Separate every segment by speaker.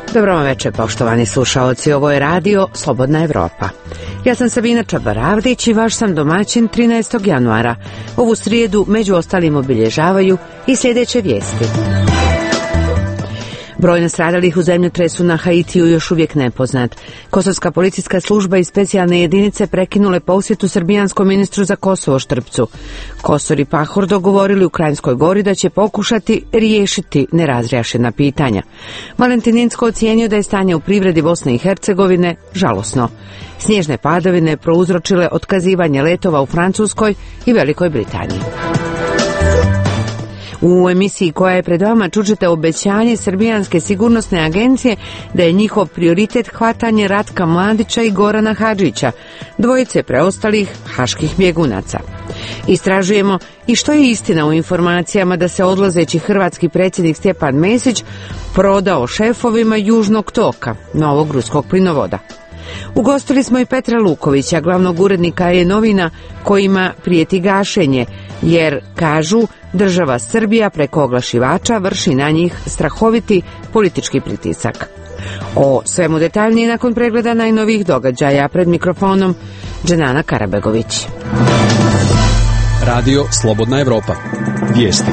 Speaker 1: Dobro vam večer, poštovani slušaoci, ovo je radio Slobodna Evropa. Ja sam Sabina Čabaravdić i vaš sam domaćin 13. januara. Ovu srijedu među ostalim obilježavaju i sljedeće vijesti. Broj nastradalih u zemljotresu na Haitiju još uvijek nepoznat. Kosovska policijska služba i specijalne jedinice prekinule posjetu srbijanskom ministru za Kosovo Štrpcu. Kosor i Pahor dogovorili u Kranjskoj Gori da će pokušati riješiti nerazrješena pitanja. Valentin Incko ocijenio da je stanje u privredi Bosne i Hercegovine žalosno. Snježne padavine prouzročile otkazivanje letova u Francuskoj i Velikoj Britaniji. U emisiji koja je pred vama čućete obećanje Srbijanske sigurnosne agencije da je njihov prioritet hvatanje Ratka Mladića i Gorana Hadžića, dvojice preostalih haških bjegunaca. Istražujemo i što je istina u informacijama da se odlazeći hrvatski predsjednik Stjepan Mesić prodao šefovima Južnog toka, novog ruskog plinovoda. Ugostili smo i Petra Lukovića, glavnog urednika E-novina, kojima prijeti gašenje, jer, kažu, država Srbija preko oglašivača vrši na njih strahoviti politički pritisak. O svemu detaljnije nakon pregleda najnovijih događaja. Pred mikrofonom Dženana Karabegović.
Speaker 2: Radio Slobodna Evropa. Vijesti.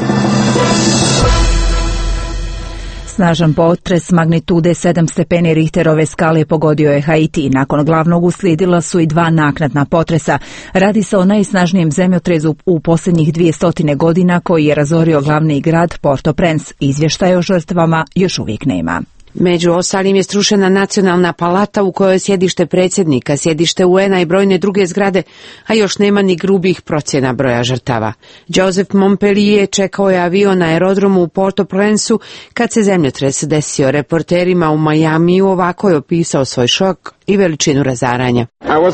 Speaker 3: Snažan potres magnitude 7 stepeni Richterove skale pogodio je Haiti. Nakon glavnog uslijedila su i dva naknadna potresa. Radi se o najsnažnijem zemljotresu u posljednjih 200 godina koji je razorio glavni grad Port-au-Prince. Izvještaja o žrtvama još uvijek nema.
Speaker 1: Među ostalim je srušena nacionalna palata u kojoj je sjedište predsjednika, sjedište UN-a i brojne druge zgrade, a još nema ni grubih procjena broja žrtava. Joseph Montpellier čekao je avion na aerodromu u Port-au-Princeu kad se zemljotres desio. Reporterima u Majamiju ovako je opisao svoj šok i veličinu razaranja.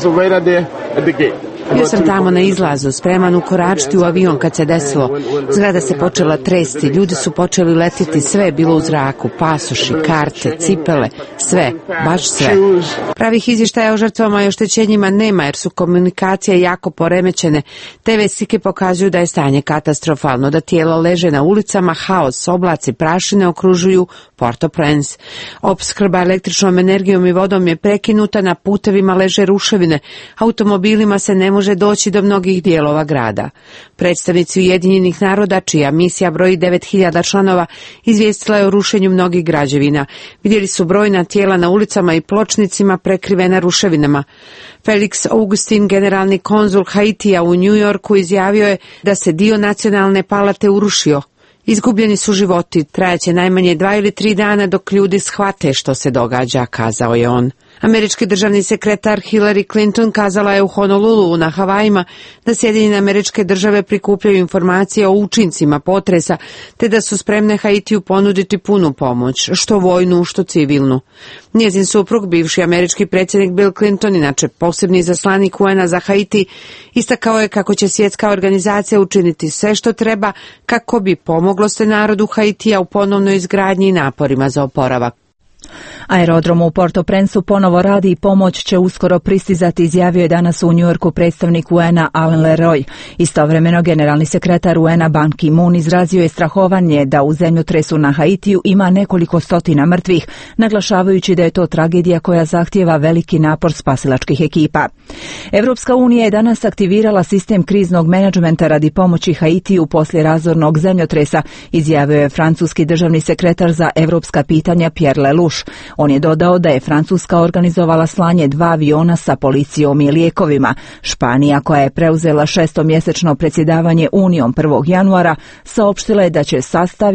Speaker 1: Bio sam tamo na izlazu, spreman ukoračiti u avion kad se desilo. Zgrada se počela tresti, ljudi su počeli letiti, sve je bilo u zraku, pasoši, karte, cipele, sve, baš sve. Pravih izvještaja o žrtvama i oštećenjima nema jer su komunikacije jako poremećene. TV slike pokazuju da je stanje katastrofalno, da tijela leže na ulicama, haos, oblaci prašine okružuju Port-au-Prince. Opskrba električnom energijom i vodom je prekinuta, na putevima leže ruševine, automobilima se ne može doći do mnogih dijelova grada. Predstavnici Ujedinjenih naroda, čija misija broji 9000 članova, izvijestila je o rušenju mnogih građevina. Vidjeli su brojna tijela na ulicama i pločnicima prekrivena ruševinama. Felix Augustin, generalni konzul Haitija u New Yorku, izjavio je da se dio nacionalne palate urušio. Izgubljeni su životi, trajaće najmanje 2 ili 3 dana dok ljudi shvate što se događa, kazao je on. Američki državni sekretar Hillary Clinton kazala je u Honolulu na Havajima da Sjedinjene Američke Države prikupljaju informacije o učincima potresa, te da su spremne Haitiju ponuditi punu pomoć, što vojnu, što civilnu. Njezin suprug, bivši američki predsjednik Bill Clinton, inače posebni izaslanik UN-a za Haiti, istakao je kako će svjetska organizacija učiniti sve što treba kako bi pomoglo se narodu Haitija u ponovnoj izgradnji i naporima za oporavak.
Speaker 3: Aerodrom u Port-au-Princeu ponovo radi i pomoć će uskoro pristizati, izjavio je danas u New Yorku predstavnik UN-a Alain Leroy. Istovremeno generalni sekretar UN-a Ban Ki-moon izrazio je strahovanje da u zemljotresu na Haitiju ima nekoliko stotina mrtvih, naglašavajući da je to tragedija koja zahtijeva veliki napor spasilačkih ekipa. Evropska unija je danas aktivirala sistem kriznog menadžmenta radi pomoći Haitiju poslije razornog zemljotresa, izjavio je francuski državni sekretar za evropska pitanja Pierre Lelouch. On je dodao da je Francuska organizovala slanje 2 aviona sa policijom i lijekovima. Španija, koja je preuzela 6-mjesečno predsjedavanje Unijom 1. januara, saopštila je da će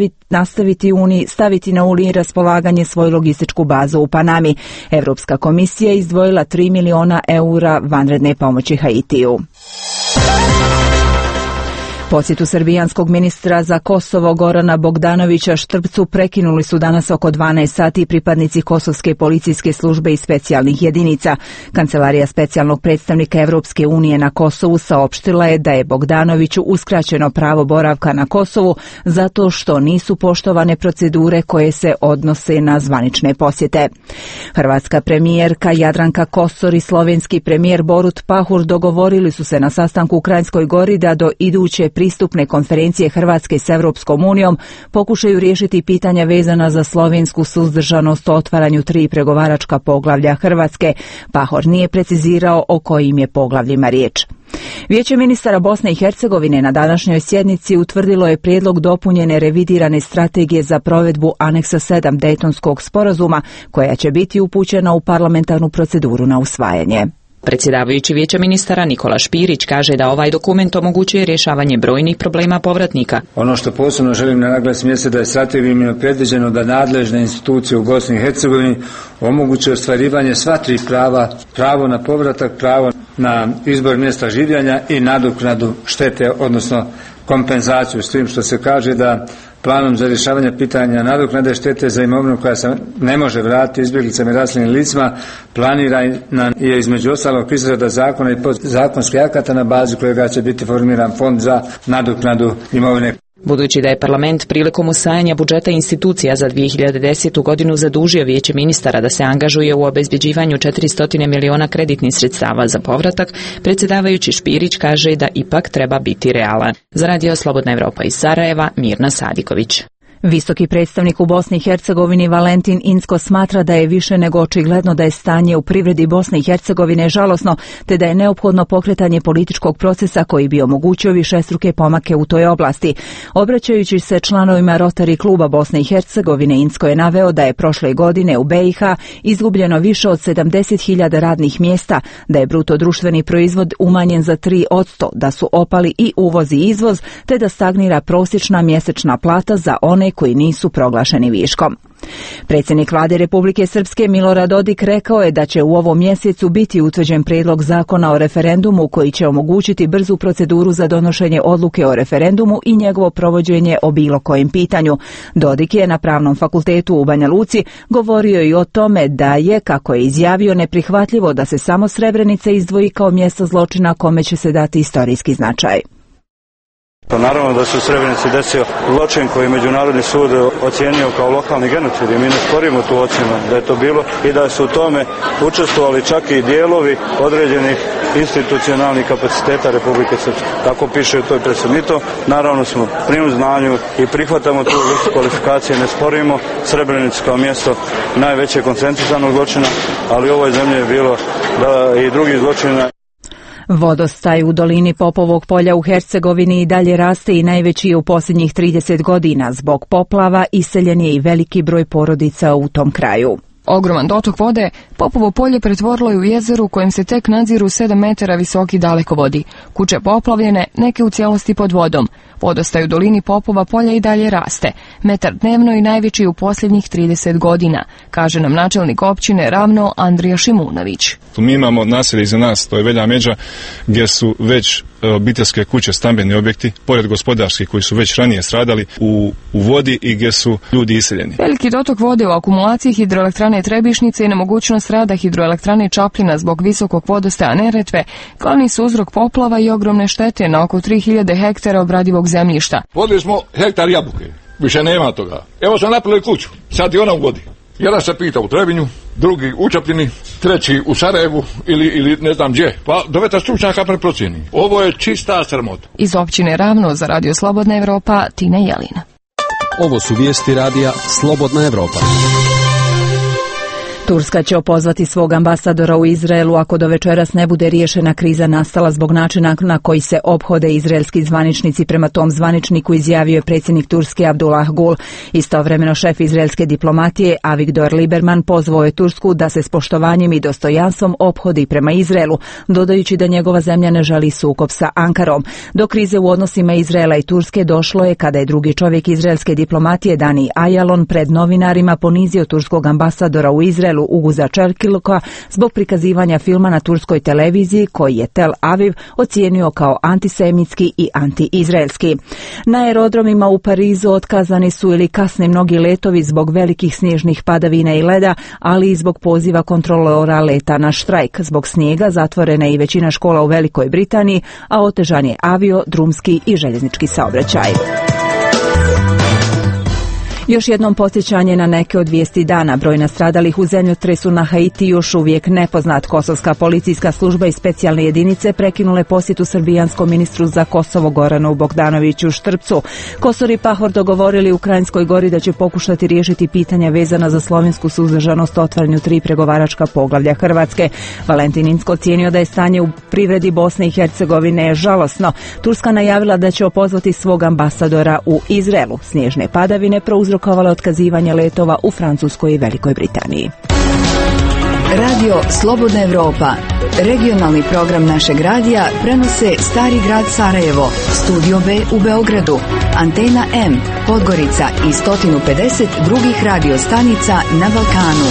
Speaker 3: staviti na Uniji raspolaganje svoju logističku bazu u Panami. Evropska komisija je izdvojila 3 milijuna eura vanredne pomoći Haitiju. Posjetu srbijanskog ministra za Kosovo Gorana Bogdanovića Štrpcu prekinuli su danas oko 12 sati pripadnici Kosovske policijske službe i specijalnih jedinica. Kancelarija specijalnog predstavnika Evropske unije na Kosovu saopštila je da je Bogdanoviću uskraćeno pravo boravka na Kosovu zato što nisu poštovane procedure koje se odnose na zvanične posjete. Hrvatska premijerka Jadranka Kosor i slovenski premijer Borut Pahor dogovorili su se na sastanku u Kranjskoj Gori da do iduće pristupne konferencije Hrvatske s Europskom unijom pokušaju riješiti pitanja vezana za slovensku suzdržanost o otvaranju 3 pregovaračka poglavlja Hrvatske. Pahor nije precizirao o kojim je poglavljima riječ. Vijeće ministara Bosne i Hercegovine na današnjoj sjednici utvrdilo je prijedlog dopunjene revidirane strategije za provedbu aneksa 7 Dejtonskog sporazuma, koja će biti upućena u parlamentarnu proceduru na usvajanje.
Speaker 4: Predsjedavajući Vijeća ministara Nikola Špirić kaže da ovaj dokument omogućuje rješavanje brojnih problema povratnika.
Speaker 5: Ono što posebno želim naglasiti jeste da je strategijom predviđeno da nadležne institucije u Bosni i Hercegovini omoguće ostvarivanje sva 3 prava: pravo na povratak, pravo na izbor mjesta življenja i nadoknadu štete, odnosno kompenzaciju, s tim što se kaže da planom za rješavanje pitanja nadoknade štete za imovinu koja se ne može vratiti izbjeglicama i raseljenim licima planirana je između ostalog izrada zakona i podzakonskih akata na bazi kojega će biti formiran fond za nadoknadu imovine.
Speaker 4: Budući da je parlament prilikom usvajanja budžeta institucija za 2010. godinu zadužio Vijeće ministara da se angažuje u obezbjeđivanju 400 miliona kreditnih sredstava za povratak, predsjedavajući Špirić kaže da ipak treba biti realan. Za Radio Slobodna Evropa iz Sarajeva, Mirna Sadiković.
Speaker 3: Visoki predstavnik u Bosni i Hercegovini Valentin Incko smatra da je više nego očigledno da je stanje u privredi Bosne i Hercegovine žalosno, te da je neophodno pokretanje političkog procesa koji bi omogućio višestruke pomake u toj oblasti. Obraćajući se članovima Rotary kluba Bosne i Hercegovine, Incko je naveo da je prošle godine u BiH izgubljeno više od 70.000 radnih mjesta, da je bruto društveni proizvod umanjen za 3%, da su opali i uvoz i izvoz, te da stagnira prosječna mjesečna plata za one koji nisu proglašeni viškom. Predsjednik Vlade Republike Srpske Milorad Dodik rekao je da će u ovom mjesecu biti utvrđen prijedlog zakona o referendumu koji će omogućiti brzu proceduru za donošenje odluke o referendumu i njegovo provođenje o bilo kojem pitanju. Dodik je na Pravnom fakultetu u Banja Luci govorio i o tome da je, kako je izjavio, neprihvatljivo da se samo Srebrenica izdvoji kao mjesto zločina kome će se dati istorijski značaj.
Speaker 6: Naravno da se u Srebrenici desio zločin koji je Međunarodni sud ocijenio kao lokalni genocid i mi ne sporimo tu ocjenu da je to bilo i da su u tome učestvovali čak i dijelovi određenih institucionalnih kapaciteta Republike Srpske. Tako piše u toj presudi. Mi to naravno smo pri znanju i prihvatamo tu vrstu kvalifikacije, ne sporimo Srebrenicu kao mjesto najveće koncentrisanog zločina, ali u ovoj zemlji je bilo da i drugih zločina.
Speaker 3: Vodostaj u dolini Popovog polja u Hercegovini i dalje raste i najveći je u posljednjih 30 godina. Zbog poplava iseljen je i veliki broj porodica u tom kraju.
Speaker 7: Ogroman dotok vode Popovo polje pretvorilo je u jezero u kojem se tek nadziru 7 metara visoki dalekovodi. Kuće poplavljene, neke u cijelosti pod vodom. Vodostaj u dolini Popova polja i dalje raste. Metar dnevno i najveći u posljednjih 30 godina, kaže nam načelnik općine Ravno Andrija Šimunović.
Speaker 8: Mi imamo naselje iza nas, to je Velja Međa, gdje su već obiteljske kuće, stambeni objekti, pored gospodarskih koji su već ranije stradali u vodi i gdje su ljudi iseljeni.
Speaker 7: Veliki dotok vode u akumulaciji hidroelektrane Trebišnice i nemogućnost rada hidroelektrane Čapljina zbog visokog vodostaja Neretve glavni su uzrok poplava i ogromne štete na oko 3000 hektara obradivog zemljišta.
Speaker 9: Vodili smo hektar jabuke, više nema toga. Evo smo napravili kuću, sad je ona u vodi. Jedan se pita u Trebinju, drugi u Čapljini, treći u Sarajevu ili ne znam gdje. Pa doveta stručnjaka preprocjeni. Ovo je čista sramota.
Speaker 7: Iz općine Ravno za Radio Slobodna Evropa, Tina Jelina.
Speaker 2: Ovo su vijesti radija Slobodna Evropa.
Speaker 3: Turska će opozvati svog ambasadora u Izraelu ako do večeras ne bude riješena kriza nastala zbog načina na koji se ophode izraelski zvaničnici. Prema tom zvaničniku izjavio je predsjednik Turske Abdullah Gul. Istovremeno šef izraelske diplomatije Avigdor Lieberman pozvao je Tursku da se s poštovanjem i dostojanstvom ophodi prema Izraelu, dodajući da njegova zemlja ne želi sukob sa Ankarom. Do krize u odnosima Izraela i Turske došlo je kada je drugi čovjek izraelske diplomatije Dani Ayalon pred novinarima ponizio turskog ambasadora u Izraelu Uguza Čerkiluka zbog prikazivanja filma na turskoj televiziji koji je Tel Aviv ocijenio kao antisemitski i antiizraelski. Na aerodromima u Parizu otkazani su ili kasne mnogi letovi zbog velikih snježnih padavina i leda, ali i zbog poziva kontrolora leta na štrajk. Zbog snijega zatvorena je i većina škola u Velikoj Britaniji, a otežan je avio, drumski i željeznički saobraćaj. Još jednom podsjećanje na neke od vijesti dana. Broj nastradalih u zemljotresu na Haiti još uvijek nepoznat. Kosovska policijska služba i specijalne jedinice prekinule posjetu srbijanskom ministru za Kosovo Goranu Bogdanoviću Štrpcu. Kosor i Pahor dogovorili u Kranjskoj Gori da će pokušati riješiti pitanja vezana za slovensku suzdržanost otvaranju 3 pregovaračka poglavlja Hrvatske. Valentin Incko ocijenio da je stanje u privredi Bosne i Hercegovine žalosno. Turska najavila da će opozvati svog ambasadora u Izraelu. Snježne padavine prouzrokovale otkazivanje letova u Francuskoj i Velikoj Britaniji.
Speaker 10: Radio Slobodna Evropa. Regionalni program našeg radija prenose Stari grad Sarajevo, Studio B u Beogradu, Antena M, Podgorica i 150 drugih radio stanica na Balkanu.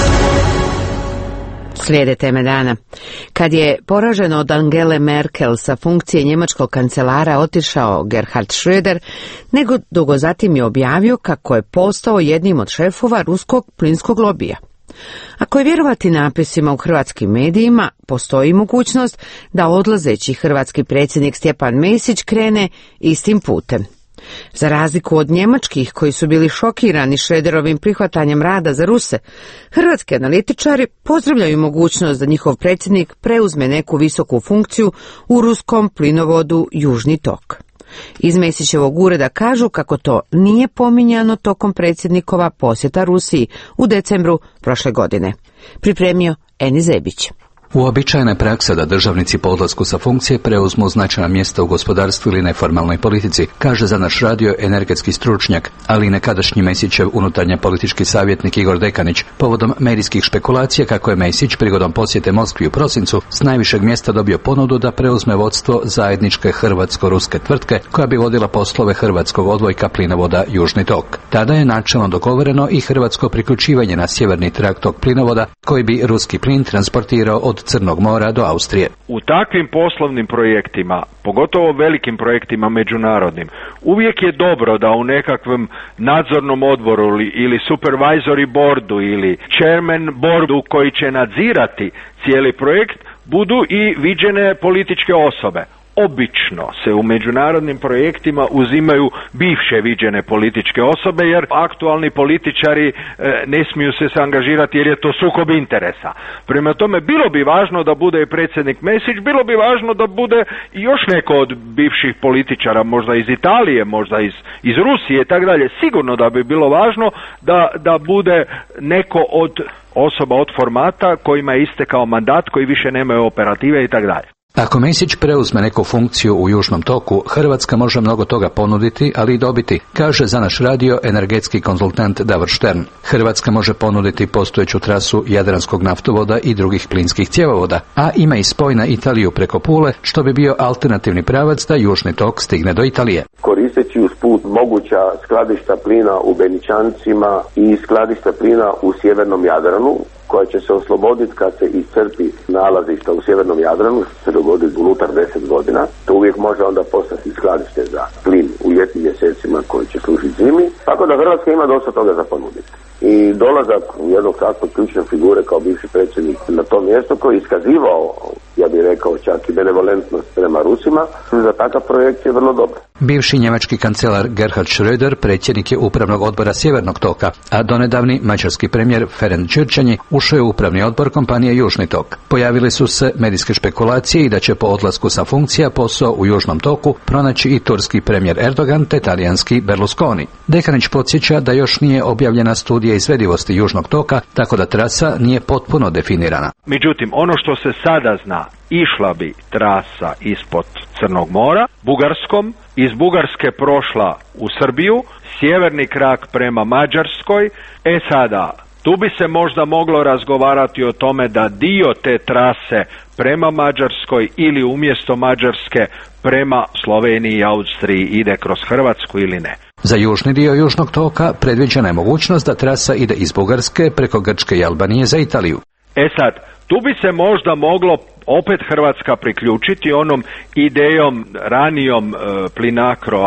Speaker 1: Slijede teme dana. Kad je poražen od Angele Merkel sa funkcije njemačkog kancelara otišao Gerhard Schröder, nego dugo zatim je objavio kako je postao jednim od šefova ruskog plinskog lobija. Ako je vjerovati napisima u hrvatskim medijima, postoji mogućnost da odlazeći hrvatski predsjednik Stjepan Mesić krene istim putem. Za razliku od njemačkih koji su bili šokirani Schröderovim prihvatanjem rada za Ruse, hrvatski analitičari pozdravljaju mogućnost da njihov predsjednik preuzme neku visoku funkciju u ruskom plinovodu Južni tok. Iz Mesićevog ureda kažu kako to nije pominjano tokom predsjednikova posjeta Rusiji u decembru prošle godine. Pripremio Eni Zebić.
Speaker 11: Uobičajena je praksa da državnici po odlasku sa funkcije preuzmu značajna mjesta u gospodarstvu ili neformalnoj politici, kaže za naš radio energetski stručnjak, ali i nekadašnji Mesićev unutarnje politički savjetnik Igor Dekanić, povodom medijskih špekulacija kako je Mesić prigodom posjete Moskvi u prosincu s najvišeg mjesta dobio ponudu da preuzme vodstvo zajedničke hrvatsko-ruske tvrtke koja bi vodila poslove hrvatskog odvojka plinovoda Južni tok. Tada je načelno dogovoreno i hrvatsko priključivanje na sjeverni trak tog plinovoda koji bi ruski plin transportirao od Crnog mora do Austrije.
Speaker 12: U takvim poslovnim projektima, pogotovo velikim projektima međunarodnim, uvijek je dobro da u nekakvom nadzornom odboru ili supervisory boardu ili chairman boardu koji će nadzirati cijeli projekt budu i viđene političke osobe. Obično se u međunarodnim projektima uzimaju bivše viđene političke osobe jer aktualni političari ne smiju se angažirati jer je to sukob interesa. Prema tome bilo bi važno da bude i predsjednik Mesić, bilo bi važno da bude i još neko od bivših političara, možda iz Italije, možda iz Rusije i tako dalje. Sigurno da bi bilo važno da bude neko od osoba od formata kojima je istekao mandat, koji više nemaju operative i tako dalje.
Speaker 11: Ako Mesić preuzme neku funkciju u Južnom toku, Hrvatska može mnogo toga ponuditi, ali i dobiti, kaže za naš radio energetski konzultant Davor Štern. Hrvatska može ponuditi postojeću trasu Jadranskog naftovoda i drugih plinskih cjevovoda, a ima i spoj na Italiju preko Pule, što bi bio alternativni pravac da Južni tok stigne do Italije.
Speaker 13: Koristeći usput moguća skladišta plina u Beničancima i skladišta plina u Sjevernom Jadranu, koja će se osloboditi kad se iscrpi nalazišta u Sjevernom Jadranu, što se dogodi unutar 10 godina. To uvijek može onda postati skladište za plin u ljetnim mjesecima koji će služiti zimi. Tako da Hrvatska ima dosta toga za ponuditi. I dolazak jednog takvog ključne figure kao bivši predsjednik na to mjesto koji je iskazivao, ja bih rekao čak i benevolentnost prema Rusima, za takav projekt je vrlo dobro.
Speaker 11: Bivši njemački kancelar Gerhard Schröder predsjednik je upravnog odbora Sjevernog toka, a donedavni mađarski premijer Ferenc Gyurcsány ušao je u upravni odbor kompanije Južni tok. Pojavile su se medijske špekulacije i da će po odlasku sa funkcija posao u Južnom toku pronaći i turski premijer Erdogan te talijanski Berlusconi. Dekanić podsjeća da još nije objavljena studija izvedivosti Južnog toka, tako da trasa nije potpuno definirana.
Speaker 12: Međutim, ono što se sada zna, išla bi trasa ispod Crnog mora, Bugarskom, iz Bugarske prošla u Srbiju, sjeverni krak prema Mađarskoj. Sada, tu bi se možda moglo razgovarati o tome da dio te trase prema Mađarskoj ili umjesto Mađarske prema Sloveniji i Austriji ide kroz Hrvatsku ili ne.
Speaker 11: Za južni dio Južnog toka predviđena je mogućnost da trasa ide iz Bugarske preko Grčke i Albanije za Italiju.
Speaker 12: Sad, tu bi se možda moglo opet Hrvatska priključiti onom idejom ranijom Plinacro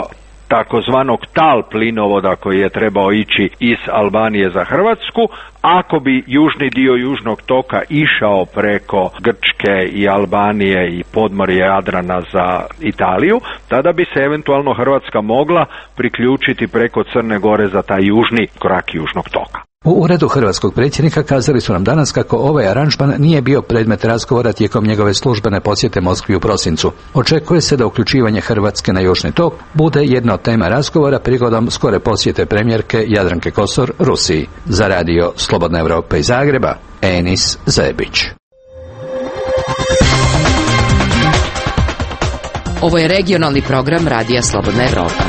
Speaker 12: takozvanog TAL plinovoda koji je trebao ići iz Albanije za Hrvatsku. Ako bi južni dio južnog toka išao preko Grčke i Albanije i podmorje Jadrana za Italiju, tada bi se eventualno Hrvatska mogla priključiti preko Crne Gore za taj južni krak južnog toka.
Speaker 11: U uredu hrvatskog predsjednika kazali su nam danas kako ovaj aranžman nije bio predmet razgovora tijekom njegove službene posjete Moskvi u prosincu. Očekuje se da uključivanje Hrvatske na južni tok bude jedna od tema razgovora prigodom skore posjete premijerke Jadranke Kosor Rusiji. Za radio Slobodna Evropa iz Zagreba, Enis Zebić.
Speaker 1: Ovo je regionalni program Radija Slobodna Evropa.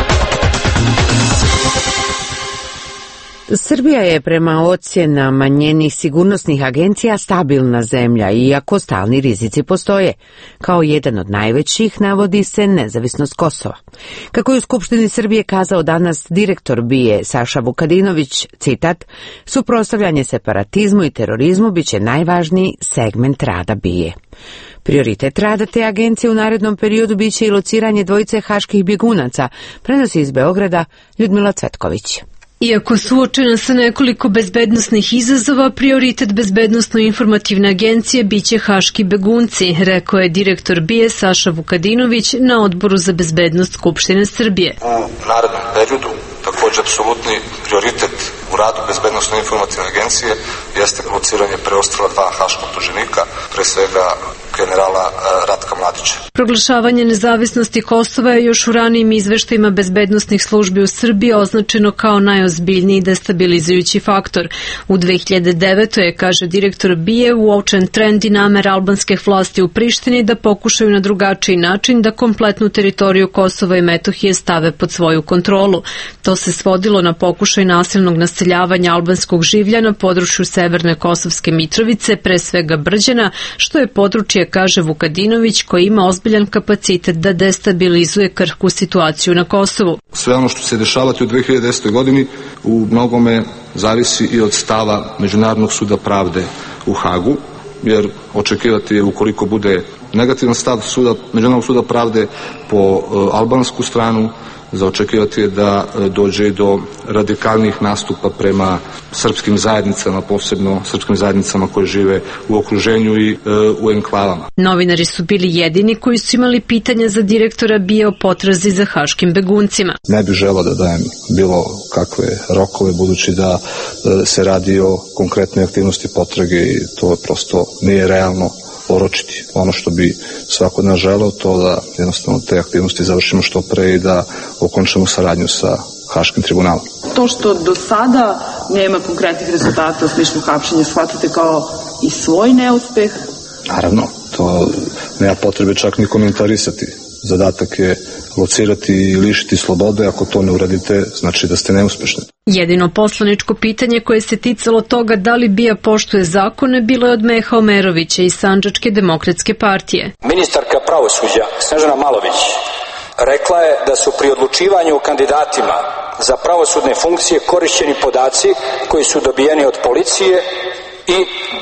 Speaker 1: Srbija je prema ocjenama njenih sigurnosnih agencija stabilna zemlja, iako stalni rizici postoje. Kao jedan od najvećih navodi se nezavisnost Kosova. Kako je u Skupštini Srbije kazao danas direktor BIA Saša Vukadinović, citat, suprotstavljanje separatizmu i terorizmu biće najvažniji segment rada BIA. Prioritet rada te agencije u narednom periodu biće i lociranje dvojice haških bjegunaca, prenosi iz Beograda Ljudmila Cvetković.
Speaker 14: Iako suočena sa nekoliko bezbednosnih izazova, prioritet Bezbednosno-informativne agencije biće haški begunci, rekao je direktor BIA Saša Vukadinović na Odboru za bezbednost Skupštine Srbije.
Speaker 15: U narednom periodu također apsolutni prioritet u radu Bezbednosno-informativne agencije jeste lociranje preostala dva haška optuženika, pre svega generala Ratka Mladića.
Speaker 14: Proglašavanje nezavisnosti Kosova je još u ranijim izveštajima bezbednosnih službi u Srbiji označeno kao najozbiljniji destabilizujući faktor. U 2009. je, kaže direktor BIA, uočen trend i namer albanske vlasti u Prištini da pokušaju na drugačiji način da kompletnu teritoriju Kosova i Metohije stave pod svoju kontrolu. To se svodilo na pokušaj nasilnog naseljavanja albanskog življa na području severne Kosovske Mitrovice, pre svega Brđana, što je područje, kaže Vukadinović, koji ima ozbiljan kapacitet da destabilizuje krhku situaciju na Kosovu.
Speaker 15: Sve ono što se dešavati u 2010. godini u mnogome zavisi i od stava Međunarodnog suda pravde u Hagu, jer očekivati je, ukoliko bude negativan stav Međunarodnog suda pravde po albansku stranu, za očekivati je da dođe do radikalnih nastupa prema srpskim zajednicama, posebno srpskim zajednicama koje žive u okruženju i u enklavama.
Speaker 14: Novinari su bili jedini koji su imali pitanja za direktora BIA o potrazi za haškim beguncima.
Speaker 15: Ne bih želeo da dajem bilo kakve rokove, budući da se radi o konkretnoj aktivnosti potrage i to prosto nije realno oročiti. Ono što bi svako od nas želeo, to da jednostavno te aktivnosti završimo što pre i da okončamo saradnju sa Haškim tribunalom.
Speaker 16: To što do sada nema konkretnih rezultata u smislu hapšenja, shvatate kao i svoj neuspeh?
Speaker 15: Naravno, to nema potrebe čak ni komentarisati. Zadatak je locirati i lišiti slobode, ako to ne uradite, znači da ste neuspešni.
Speaker 14: Jedino poslaničko pitanje koje se ticalo toga da li BIA poštuje zakone bilo je od Meha Omerovića iz Sandžačke demokratske partije.
Speaker 17: Ministarka pravosuđa Snežana Malović rekla je da su pri odlučivanju o kandidatima za pravosudne funkcije korišćeni podaci koji su dobijeni od policije i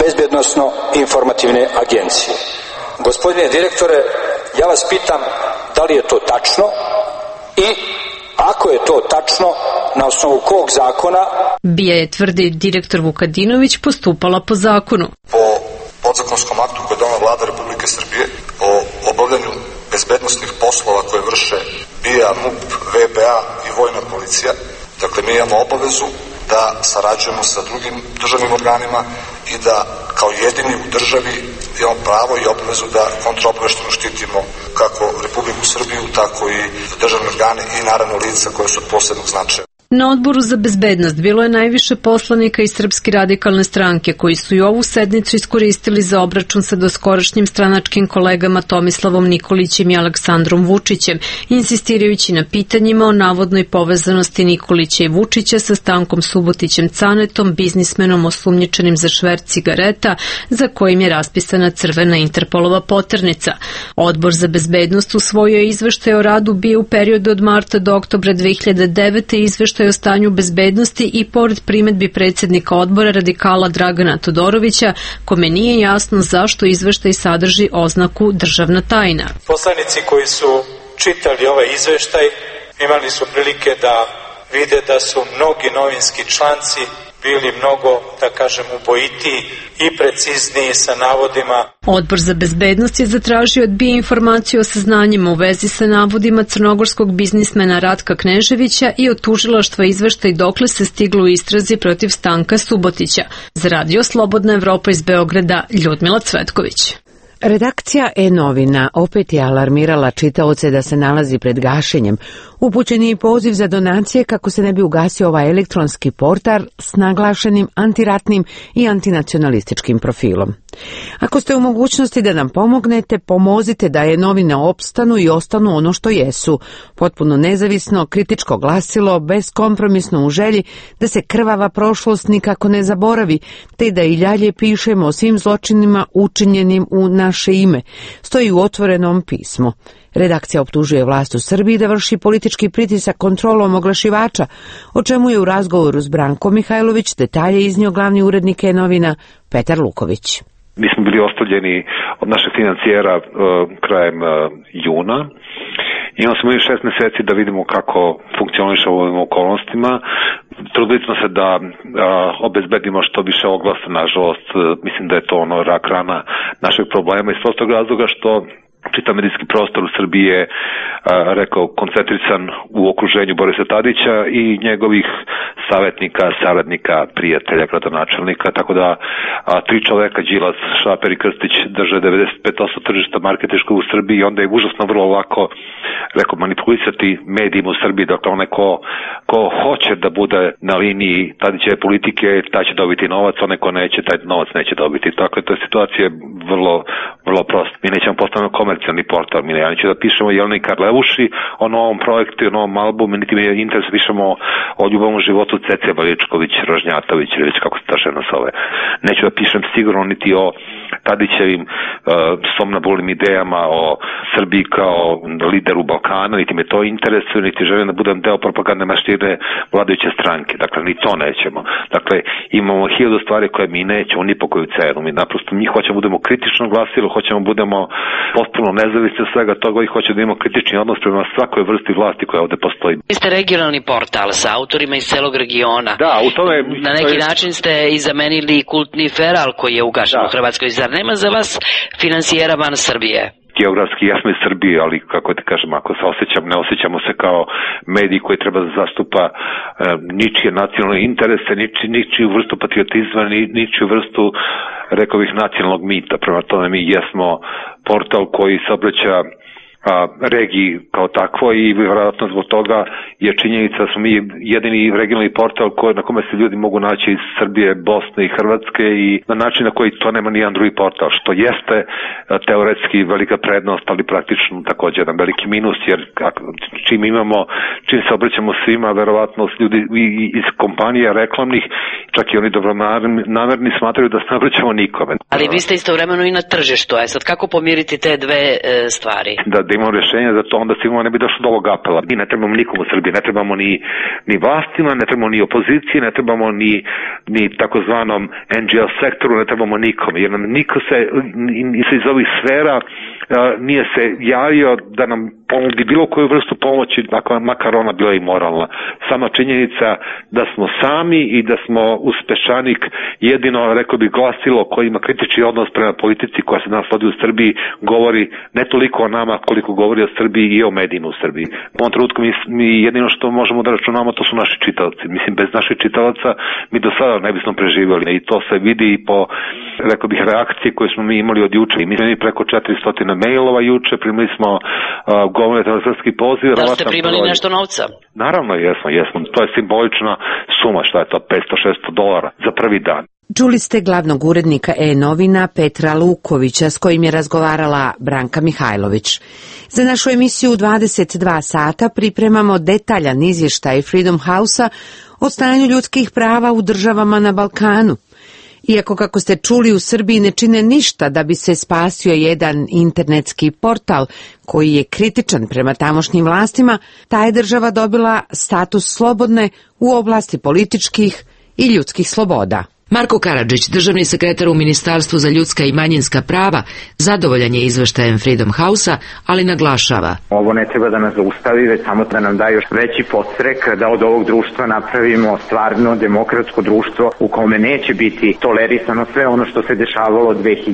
Speaker 17: Bezbednosno-informativne agencije. Gospodine direktore, ja vas pitam da li je to tačno i ako je to tačno, na osnovu kog zakona?
Speaker 14: BIA je, tvrdi direktor Vukadinović, postupala po zakonu.
Speaker 15: Po podzakonskom aktu koje je donela Vlada Republike Srbije o obavljanju bezbednosnih poslova koje vrše BIA, MUP, VBA i Vojna policija, dakle mi imamo obavezu da sarađujemo sa drugim državnim organima i da kao jedini u državi imamo pravo i obavezu da kontraobaveštajno štitimo kako Republiku Srbiju, tako i državne organe i naravno lica koje su od posebnog značaja.
Speaker 14: Na Odboru za bezbednost bilo je najviše poslanika iz Srpske radikalne stranke koji su i ovu sednicu iskoristili za obračun sa doskorašnjim stranačkim kolegama Tomislavom Nikolićem i Aleksandrom Vučićem, insistirajući na pitanjima o navodnoj povezanosti Nikolića i Vučića sa Stankom Subotićem Canetom, biznismenom osumnjičenim za šverc cigareta, za kojim je raspisana crvena Interpolova poternica. Odbor za bezbednost usvojio je izveštaj o radu BIA u periodu od marta do oktobra 2009. i izveštaj o stanju bezbednosti i pored primetbi predsjednika odbora radikala Dragana Todorovića, kome nije jasno zašto izveštaj sadrži oznaku državna tajna.
Speaker 18: Poslanici koji su čitali ovaj izveštaj imali su prilike da vide da su mnogi novinski članci bili mnogo, da kažem, ubojitiji i precizniji sa navodima.
Speaker 14: Odbor za bezbednost je zatražio od BIA informaciju o saznanjima u vezi sa navodima crnogorskog biznismena Ratka Kneževića i od tužilaštva izveštaj dokle se stiglo u istrazi protiv Stanka Subotića. Za Radio Slobodna Evropa iz Beograda, Ljudmila Cvetković.
Speaker 1: Redakcija E-novina opet je alarmirala čitaoce da se nalazi pred gašenjem. Upućen je i poziv za donacije kako se ne bi ugasio ovaj elektronski portal s naglašenim antiratnim i antinacionalističkim profilom. Ako ste u mogućnosti da nam pomognete, pomozite da E-novine opstanu i ostanu ono što jesu, potpuno nezavisno, kritičko glasilo, beskompromisno u želji da se krvava prošlost nikako ne zaboravi, te da i dalje pišemo o svim zločinima učinjenim u naše ime, stoji u otvorenom pismu. Redakcija optužuje vlast u Srbiji da vrši politički pritisak kontrolom oglašivača, o čemu je u razgovoru s Brankom Mihajlović detalje iznio glavni urednik E-novina Petar Luković.
Speaker 19: Mi smo bili ostavljeni od našeg financijera krajem juna. Imali smo 6 meseci da vidimo kako funkcioniše u ovim okolnostima. Trudili smo se da obezbedimo što više oglasa, nažalost. Mislim da je to rak rana našeg problema iz prostog razloga što čitav medijski prostor u Srbiji je, rekao, koncentrisan u okruženju Borisa Tadića i njegovih savjetnika, saradnika, prijatelja, gradonačelnika, tako da 3 čoveka, Đilas, Šaper i Krstić, drže 95% tržišta marketinškog u Srbiji i onda je užasno vrlo lako, rekao, manipulisati medijima u Srbiji, dakle onaj ko hoće da bude na liniji Tadićeve politike, taj će dobiti novac, onaj ko neće, taj novac neće dobiti. Tako je, to je situacija vrlo, vrlo prosta. Mi nećemo postaviti komercijalni portal, mi nećemo da pišemo Jeleni Karlevuši o novom projektu, o novom albumu, niti mi je interes pišemo o ljubavnom životu Cece Valičković, Rožnjatović, ili već kako se ta žena zove. Neću da pišem sigurno niti o Tadićevim somnambulnim idejama o Srbiji kao lideru Balkana, niti me to interesuje, niti želim da budem deo propagandne maštine vladajuće stranke. Dakle, ni to nećemo. Dakle, imamo 1000 stvari koje mi nećemo ni po koju cenu. Mi naprosto mi hoćemo budemo kritično glasilo, hoćemo budemo potpuno nezavisni od svega toga i hoćemo da imamo kritični odnos prema svakoj vrsti vlasti koja ovde postoji.
Speaker 20: Vi ste regionalni portal sa autorima iz celog regiona.
Speaker 19: Da, u tome...
Speaker 20: Na neki način ste i zamenili kultni feral koji je ugašen u Hrvatskoj. Zar nema za vas finansijera van Srbije?
Speaker 19: Geografski jasno iz Srbije, ali kako ti kažem, ako se ne osjećamo se kao mediji koji treba da zastupa ničije nacionalne interese, ničiju vrstu patriotizma, ničiju vrstu, rekao bih, nacionalnog mita. Prema tome mi jesmo portal koji se obraća regiji kao takvo i vjerojatno zbog toga je činjenica da smo mi jedini regionalni portal na kome se ljudi mogu naći iz Srbije, Bosne i Hrvatske i na način na koji to nema nijedan drugi portal, što jeste teoretski velika prednost, ali praktično također jedan veliki minus, jer čim se obraćamo svima, verovatno ljudi iz kompanija reklamnih, čak i oni dobronamerni smatraju da se ne obraćamo nikome.
Speaker 20: Ali vi ste istovremeno i na tržištu, sad kako pomiriti te dve stvari?
Speaker 19: Da imamo rješenje za to, onda sigurno ne bi došlo do ovog apela. Mi ne trebamo nikom u Srbiji, ne trebamo ni vlastima, ne trebamo ni opoziciji, ne trebamo ni takozvanom NGO sektoru, ne trebamo nikom, jer nam niko se iz ovih sfera nije se javio da nam ponudi bilo koju vrstu pomoći, makar ona bila i moralna. Sama činjenica da smo sami i da smo uz peščanik jedino, rekao bih, glasilo koji ima kritični odnos prema politici koja se danas vodi u Srbiji, govori ne toliko o nama koliko govori o Srbiji i o medijima u Srbiji. U ovom trenutku mi jedino što možemo da računamo to su naši čitaoci. Mislim, bez naših čitalaca mi do sada ne bismo preživjeli i to se vidi i po, rekao bih, reakcije koje smo mi imali od juče. Mi smo imali preko 400 mailova juče, primili smo govorne telefonski poziv.
Speaker 20: Da ste primali nešto novca?
Speaker 19: Naravno, jesmo. To je simbolična suma, šta je to, $500-600 za prvi dan.
Speaker 1: Čuli ste glavnog urednika E-novina Petra Lukovića s kojim je razgovarala Branka Mihajlović. Za našu emisiju 22 sata pripremamo detaljan izvještaj Freedom House-a o stanju ljudskih prava u državama na Balkanu. Iako, kako ste čuli, u Srbiji ne čine ništa da bi se spasio jedan internetski portal koji je kritičan prema tamošnjim vlastima, ta je država dobila status slobodne u oblasti političkih i ljudskih sloboda. Marko Karadžić, državni sekretar u Ministarstvu za ljudska i manjinska prava, zadovoljan je izveštajem Freedom House-a, ali naglašava:
Speaker 21: ovo ne treba da nas zaustavi, već samo da nam da još veći podstrek da od ovog društva napravimo stvarno demokratsko društvo u kome neće biti tolerisano sve ono što se dešavalo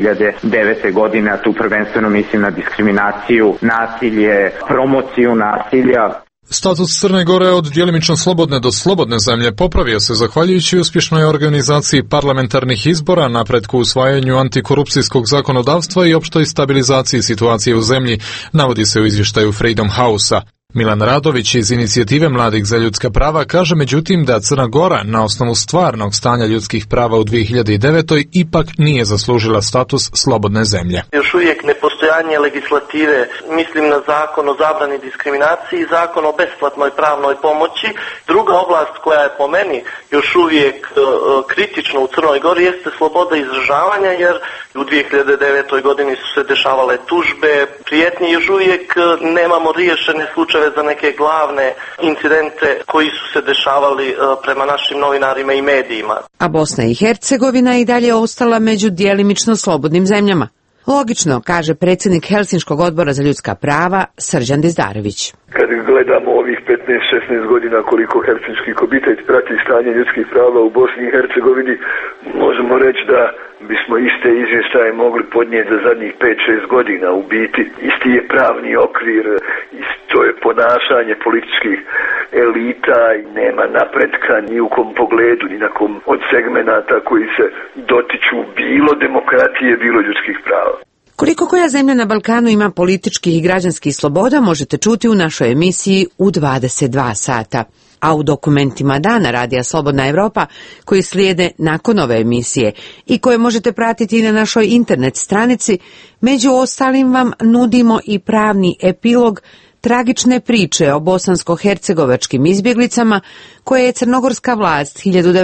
Speaker 21: 2009. godine, a tu prvenstveno mislim na diskriminaciju, nasilje, promociju nasilja.
Speaker 22: Status Crne Gore od djelimično slobodne do slobodne zemlje popravio se zahvaljujući uspješnoj organizaciji parlamentarnih izbora, napretku u usvajanju antikorupcijskog zakonodavstva i opštoj stabilizaciji situacije u zemlji, navodi se u izvještaju Freedom House-a. Milan Radović iz Inicijative mladih za ljudska prava kaže međutim da Crna Gora na osnovu stvarnog stanja ljudskih prava u 2009. ipak nije zaslužila status slobodne zemlje.
Speaker 23: Još uvijek nepostojanje legislative, mislim na zakon o zabrani diskriminaciji i zakon o besplatnoj pravnoj pomoći. Druga oblast koja je po meni još uvijek kritična u Crnoj Gori jeste sloboda izražavanja, jer u 2009. godini su se dešavale tužbe, prijetnje, još uvijek nemamo riješene slučajeve za neke glavne incidente koji su se dešavali prema našim novinarima i medijima.
Speaker 1: A Bosna i Hercegovina i dalje ostala među djelimično slobodnim zemljama. Logično, kaže predsjednik Helsinškog odbora za ljudska prava Srđan Dizdarević.
Speaker 24: Kad gledamo ovih 15-16 godina koliko Helsinški komitet prati stanje ljudskih prava u Bosni i Hercegovini, možemo reći da bismo iste izvještaje mogli podnijeti za zadnjih 5-6 godina. U biti isti je pravni okvir, isto je ponašanje političkih elita i nema napretka ni u kom pogledu, ni na kom od segmenata koji se dotiču bilo demokratije, bilo ljudskih prava.
Speaker 1: Koliko koja zemlja na Balkanu ima političkih i građanskih sloboda možete čuti u našoj emisiji u 22 sata. A u dokumentima dana Radija Slobodna Evropa, koji slijede nakon ove emisije i koje možete pratiti na našoj internet stranici, među ostalim vam nudimo i pravni epilog tragične priče o bosansko-hercegovačkim izbjeglicama koje je crnogorska vlast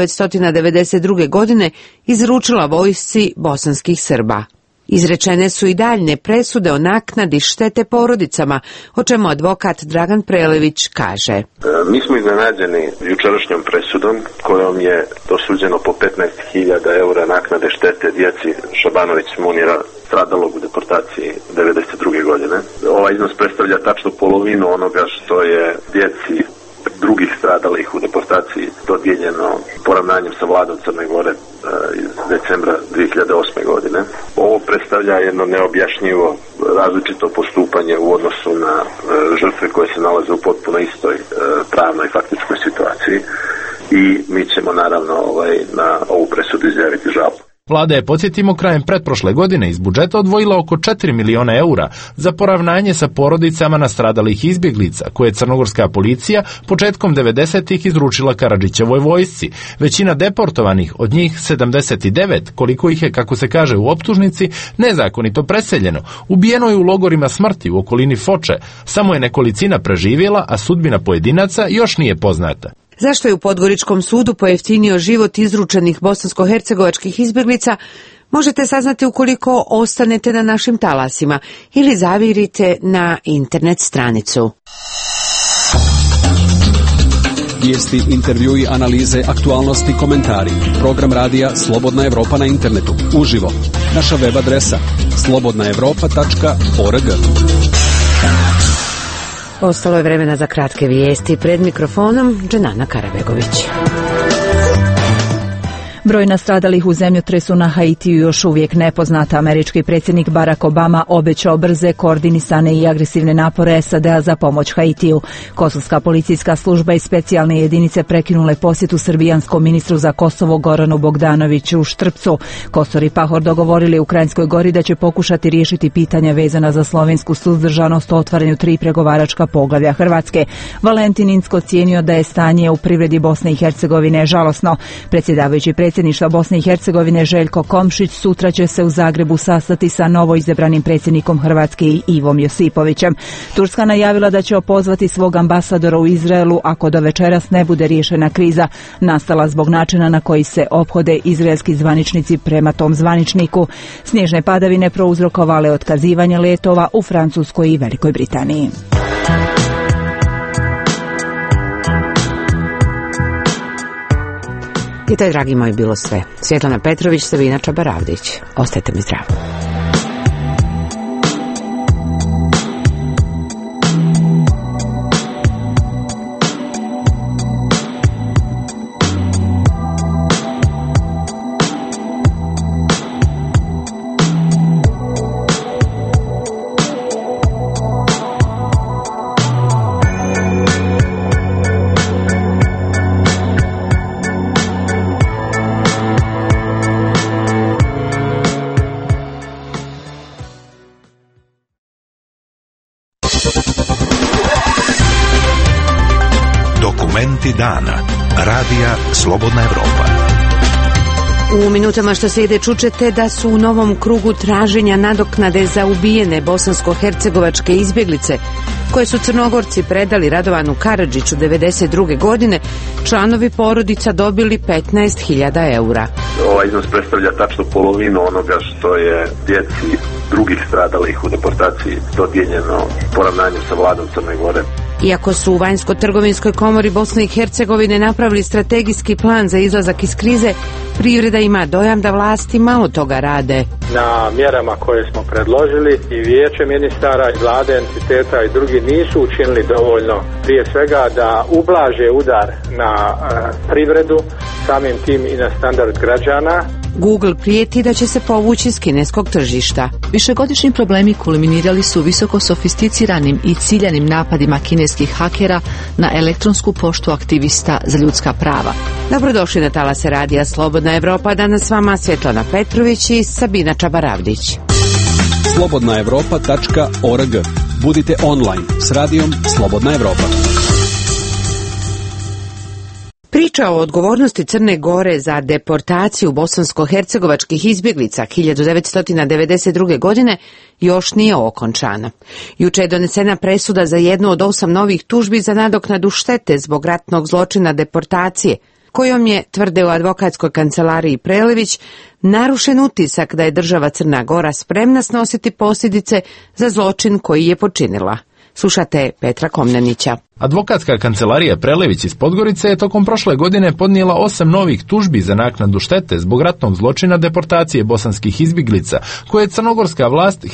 Speaker 1: 1992. godine izručila vojsci bosanskih Srba. Izrečene su i daljne presude o naknadi štete porodicama, o čemu advokat Dragan Prelević kaže.
Speaker 25: Mi smo iznenađeni jučerašnjom presudom kojom je dosuđeno po 15.000 eura naknade štete djeci Šabanović Munira stradalog u deportaciji 1992. godine. Ovaj iznos predstavlja tačno polovinu onoga što je djeci drugih stradalih u deportaciji dodijeljeno poravnanjem sa vladom Crne Gore iz decembra 2008. godine. Ovo predstavlja jedno neobjašnjivo različito postupanje u odnosu na žrtve koje se nalaze u potpuno istoj pravnoj i faktičkoj situaciji i mi ćemo naravno na ovu presudu izjaviti žalbu.
Speaker 26: Vlada je, podsjetimo, krajem pretprošle godine iz budžeta odvojila oko 4 miliona eura za poravnanje sa porodicama nastradalih izbjeglica, koje je crnogorska policija početkom 90-ih izručila Karadžićevoj vojsci. Većina deportovanih, od njih 79, koliko ih je, kako se kaže u optužnici, nezakonito preseljeno, ubijeno je u logorima smrti u okolini Foče. Samo je nekolicina preživjela, a sudbina pojedinaca još nije poznata.
Speaker 1: Zašto je u Podgoričkom sudu pojeftinio život izručenih bosansko-hercegovačkih izbjeglica, možete saznati ukoliko ostanete na našim talasima ili zavirite na internet stranicu.
Speaker 2: Vijesti, intervjui, analize, aktualnosti, komentari. Program radija Slobodna Evropa na internetu. Uživo. Naša web adresa slobodnaevropa.org.
Speaker 1: Ostalo je vremena za kratke vijesti. Pred mikrofonom Dženana Karabegović.
Speaker 3: Broj nastradalih u zemljotresu na Haitiju još uvijek nepoznat. Američki predsjednik Barack Obama obećao brze, koordinisane i agresivne napore SAD-a za pomoć Haitiju. Kosovska policijska služba i specijalne jedinice prekinule posjetu srbijanskom ministru za Kosovo Goranu Bogdanoviću u Štrpcu. Kosor i Pahor dogovorili u Kranjskoj Gori da će pokušati riješiti pitanja vezana za slovensku suzdržanost o otvaranju 3 pregovaračka poglavlja Hrvatske. Valentin Incko cijenio da je stanje u privredi Bosne i Hercegovine žalosno. Predsjedavajući predsjedništva Bosne i Hercegovine Željko Komšić sutra će se u Zagrebu sastati sa novoizabranim predsjednikom Hrvatske Ivom Josipovićem. Turska najavila da će opozvati svog ambasadora u Izraelu ako do večeras ne bude riješena kriza nastala zbog načina na koji se ophode izraelski zvaničnici prema tom zvaničniku. Snježne padavine prouzrokovale otkazivanje letova u Francuskoj i Velikoj Britaniji.
Speaker 1: I to je, dragi moji, bilo sve. Svjetlana Petrović, Sabina Čabaravdić. Ostajte mi zdravo.
Speaker 4: Dana. Radija Slobodna Evropa.
Speaker 1: U minutama što se ide čućete da su u novom krugu traženja nadoknade za ubijene bosansko-hercegovačke izbjeglice koje su Crnogorci predali Radovanu Karadžiću 1992. godine, članovi porodica dobili 15.000 eura.
Speaker 25: Ovaj iznos predstavlja tačno polovinu onoga što je djeci drugih stradalih u deportaciji dodijeljeno poravnanjem sa vladom Crne Gore.
Speaker 1: Iako su u Vanjsko-trgovinskoj komori Bosne i Hercegovine napravili strategijski plan za izlazak iz krize, privreda ima dojam da vlasti malo toga rade.
Speaker 5: Na mjerama koje smo predložili i vijeće ministara i vlade entiteta i drugi nisu učinili dovoljno, prije svega da ublaže udar na privredu, samim tim i na standard građana.
Speaker 1: Google prijeti da će se povući iz kineskog tržišta.
Speaker 6: Višegodišnji problemi kulminirali su visoko sofisticiranim i ciljanim napadima kineskih hakera na elektronsku poštu aktivista za ljudska prava.
Speaker 1: Dobrodošli na talase radija Slobodna Evropa. Danas s vama Svjetlana Petrović i Sabina Čabaravdić.
Speaker 2: slobodnaevropa.org. Budite online s radijom Slobodna Evropa.
Speaker 1: Priča o odgovornosti Crne Gore za deportaciju bosansko-hercegovačkih izbjeglica 1992. godine još nije okončana. Juče je donesena presuda za jednu od 8 novih tužbi za nadoknadu štete zbog ratnog zločina deportacije, kojom je, tvrde u advokatskoj kancelariji Prelević, narušen utisak da je država Crna Gora spremna snositi posljedice za zločin koji je počinila. Slušate Petra Komnenića.
Speaker 26: Advokatska kancelarija Prelević iz Podgorice je tokom prošle godine podnijela 8 novih tužbi za naknadu štete zbog ratnog zločina deportacije bosanskih izbjeglica, koje je crnogorska vlast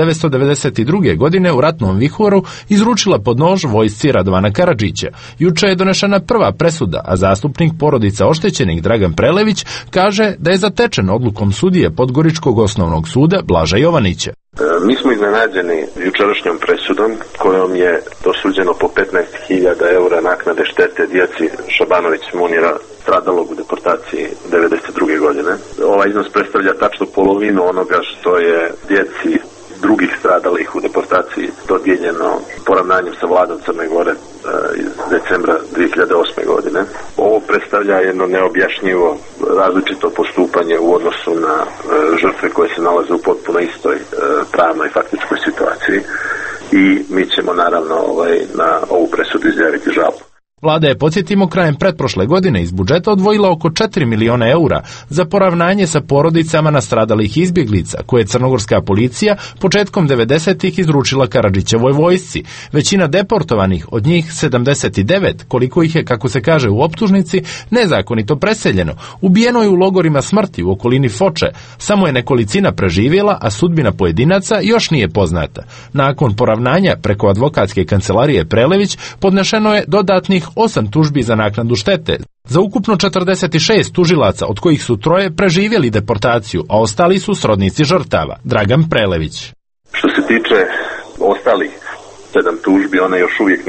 Speaker 26: 1992. godine u ratnom vihoru izručila pod nož vojsci Radovana Karadžića. Juče je donešena prva presuda, a zastupnik porodica oštećenih Dragan Prelević kaže da je zatečen odlukom sudije Podgoričkog osnovnog suda Blaža Jovanića.
Speaker 25: Mi smo iznenađeni jučerašnjom presudom kojom je dosuđeno po 15.000 eura naknade štete djeci Šabanović Munira stradalog u deportaciji 1992. godine. Ovaj iznos predstavlja tačno polovinu onoga što je djeci drugih stradalih u deportaciji dodijeljeno poravnanjem sa vladom Crne Gore iz decembra 2008. godine. Ovo predstavlja jedno neobjašnjivo različito postupanje u odnosu na žrtve koje se nalaze u potpuno istoj pravnoj i faktičkoj situaciji i mi ćemo naravno na ovu presudu izjaviti žalbu.
Speaker 26: Vlada je, podsjetimo, krajem pretprošle godine iz budžeta odvojila oko 4 miliona eura za poravnanje sa porodicama nastradalih izbjeglica, koje je crnogorska policija početkom 90-ih izručila Karadžićevoj vojsci. Većina deportovanih, od njih 79, koliko ih je, kako se kaže u optužnici, nezakonito preseljeno. Ubijeno je u logorima smrti u okolini Foče. Samo je nekolicina preživjela, a sudbina pojedinaca još nije poznata. Nakon poravnanja preko advokatske kancelarije Prelević podnešeno je dodatnih 8 tužbi za naknadu štete. Za ukupno 46 tužilaca, od kojih su 3 preživjeli deportaciju, a ostali su srodnici žrtava. Dragan Prelević.
Speaker 25: Što se tiče ostalih 7 tužbi, one još uvijek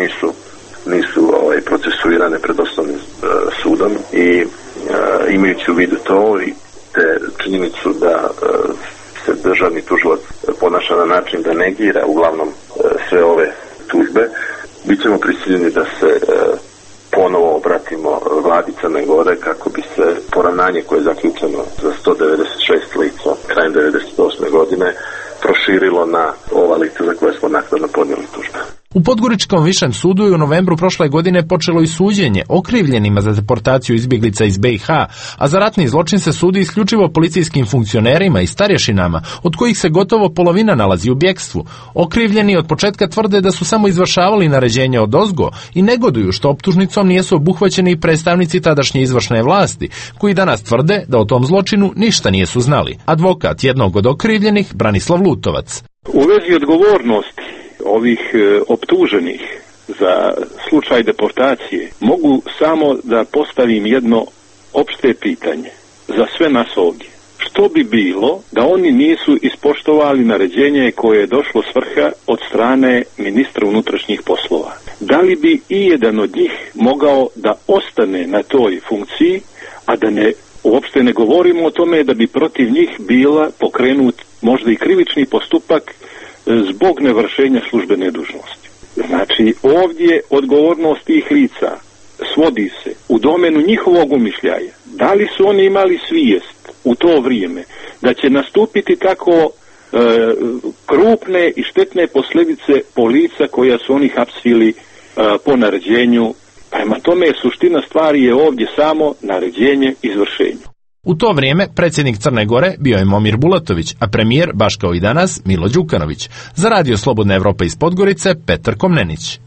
Speaker 25: nisu procesuirane pred osnovnim sudom i imajući u vidu to i te činjenicu da se državni tužilac ponaša na način da negira uglavnom sve ove tužbe, bit ćemo prisiljeni da se ponovo obratimo vladi Crne Gore kako bi se poravnanje koje je zaključeno za 196 lica krajem 1998. godine proširilo na ova lica za koje smo naknadno podnijeli tužbe.
Speaker 26: U Podgoričkom višem sudu je u novembru prošle godine počelo i suđenje okrivljenima za deportaciju izbjeglica iz BiH, a za ratni zločin se sudi isključivo policijskim funkcionerima i starješinama, od kojih se gotovo polovina nalazi u bjekstvu. Okrivljeni od početka tvrde da su samo izvršavali naređenja odozgo i negoduju što optužnicom nisu obuhvaćeni i predstavnici tadašnje izvršne vlasti, koji danas tvrde da o tom zločinu ništa nisu znali. Advokat jednog od okrivljenih, Branislav Lutovac.
Speaker 7: U vezi odgovornosti ovih optuženih za slučaj deportacije mogu samo da postavim jedno opšte pitanje za sve nas ovdje. Što bi bilo da oni nisu ispoštovali naređenje koje je došlo s vrha od strane ministra unutrašnjih poslova? Da li bi i jedan od njih mogao da ostane na toj funkciji, a da uopšte ne govorimo o tome da bi protiv njih bila pokrenut možda i krivični postupak zbog nevršenja službene dužnosti? Znači, ovdje odgovornost tih lica svodi se u domenu njihovog umišljaja. Da li su oni imali svijest u to vrijeme da će nastupiti tako krupne i štetne posljedice po lica koja su oni hapsili po naređenju? Prema tome, suština stvari je ovdje samo naređenje izvršenju.
Speaker 26: U to vrijeme predsjednik Crne Gore bio je Momir Bulatović, a premijer, baš kao i danas, Milo Đukanović. Za Radio Slobodna Evropa iz Podgorice, Petar Komnenić.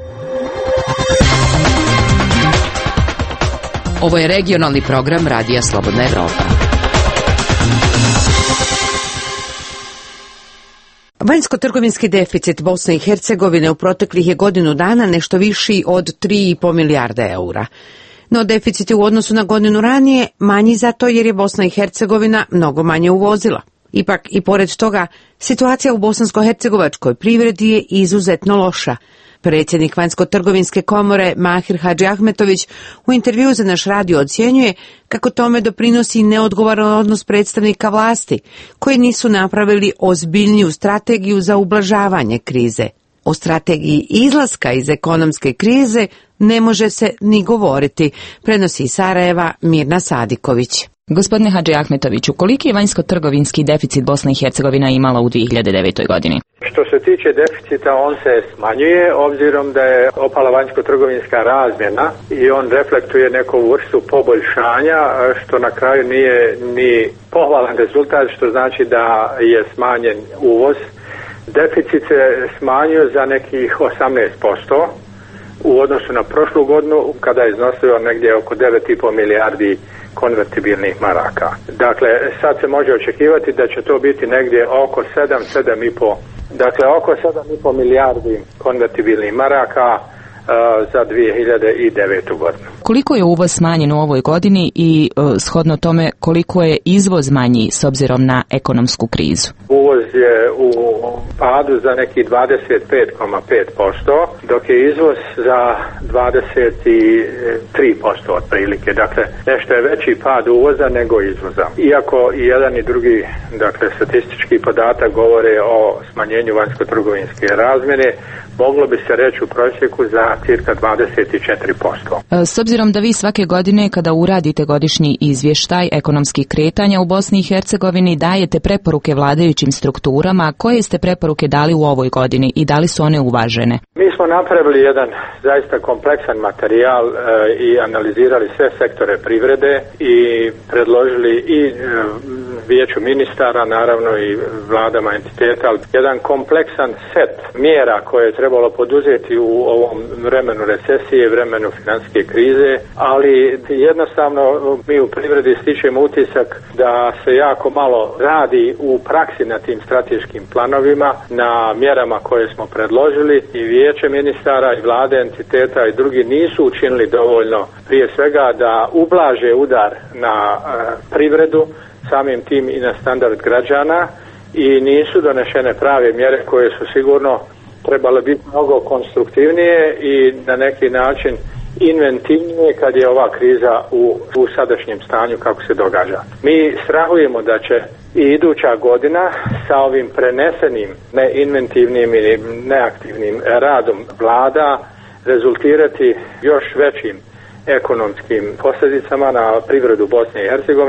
Speaker 1: Ovo je regionalni program Radija Slobodna Evropa. Vanjsko-trgovinski deficit Bosne i Hercegovine u proteklih je godinu dana nešto viši od 3,5 milijarde eura. No deficit je u odnosu na godinu ranije manji zato jer je Bosna i Hercegovina mnogo manje uvozila. Ipak i pored toga, situacija u bosansko-hercegovačkoj privredi je izuzetno loša. Predsjednik Vanjsko-trgovinske komore Mahir Hadžiahmetović u intervjuu za naš radio ocjenjuje kako tome doprinosi neodgovoran odnos predstavnika vlasti, koji nisu napravili ozbiljniju strategiju za ublažavanje krize. O strategiji izlaska iz ekonomske krize ne može se ni govoriti, prenosi iz Sarajeva Mirna Sadiković.
Speaker 8: Gospodine Hadžiahmetoviću, koliki je vanjsko-trgovinski deficit Bosna i Hercegovina imala u 2009. godini?
Speaker 5: Što se tiče deficita, on se smanjuje obzirom da je opala vanjsko-trgovinska razmjena i on reflektuje neku vrstu poboljšanja, što na kraju nije ni pohvalan rezultat, što znači da je smanjen uvoz. Deficit se smanjio za nekih 18% u odnosu na prošlu godinu, kada je iznosio negdje oko 9,5 milijardi konvertibilnih maraka. Dakle, sad se može očekivati da će to biti negdje oko 7,5, dakle oko 7,5 milijardi konvertibilnih maraka za 2009. godinu.
Speaker 8: Koliko je uvoz smanjen u ovoj godini i shodno tome koliko je izvoz manji s obzirom na ekonomsku krizu?
Speaker 5: Uvoz je u padu za neki 25,5%, dok je izvoz za 23% otprilike. Dakle, nešto je veći pad uvoza nego izvoza. Iako i jedan i drugi, dakle, statistički podatak govore o smanjenju vanjsko-trgovinske razmjene, moglo bi se reći u prosjeku za cirka 24%.
Speaker 8: S obzirom da vi svake godine kada uradite godišnji izvještaj ekonomskih kretanja u Bosni i Hercegovini dajete preporuke vladajućim strukturama, koje ste preporuke dali u ovoj godini i da li su one uvažene?
Speaker 5: Mi smo napravili jedan zaista kompleksan materijal i analizirali sve sektore privrede i predložili i vijeću ministara, naravno i vladama entiteta, jedan kompleksan set mjera koje je trebalo poduzeti u ovom vremenu recesije, vremenu financijske krize, ali jednostavno mi u privredi stičemo utisak da se jako malo radi u praksi na tim strateškim planovima, na mjerama koje smo predložili i vijeće ministara i vlade entiteta i drugi nisu učinili dovoljno, prije svega da ublaže udar na privredu, samim tim i na standard građana, i nisu donešene prave mjere koje su sigurno trebalo biti mnogo konstruktivnije i na neki način inventivnije kad je ova kriza u sadašnjem stanju kako se događa. Mi strahujemo da će i iduća godina sa ovim prenesenim neinventivnim ili neaktivnim radom vlada rezultirati još većim ekonomskim posljedicama na privredu Bosne i Hercegovine.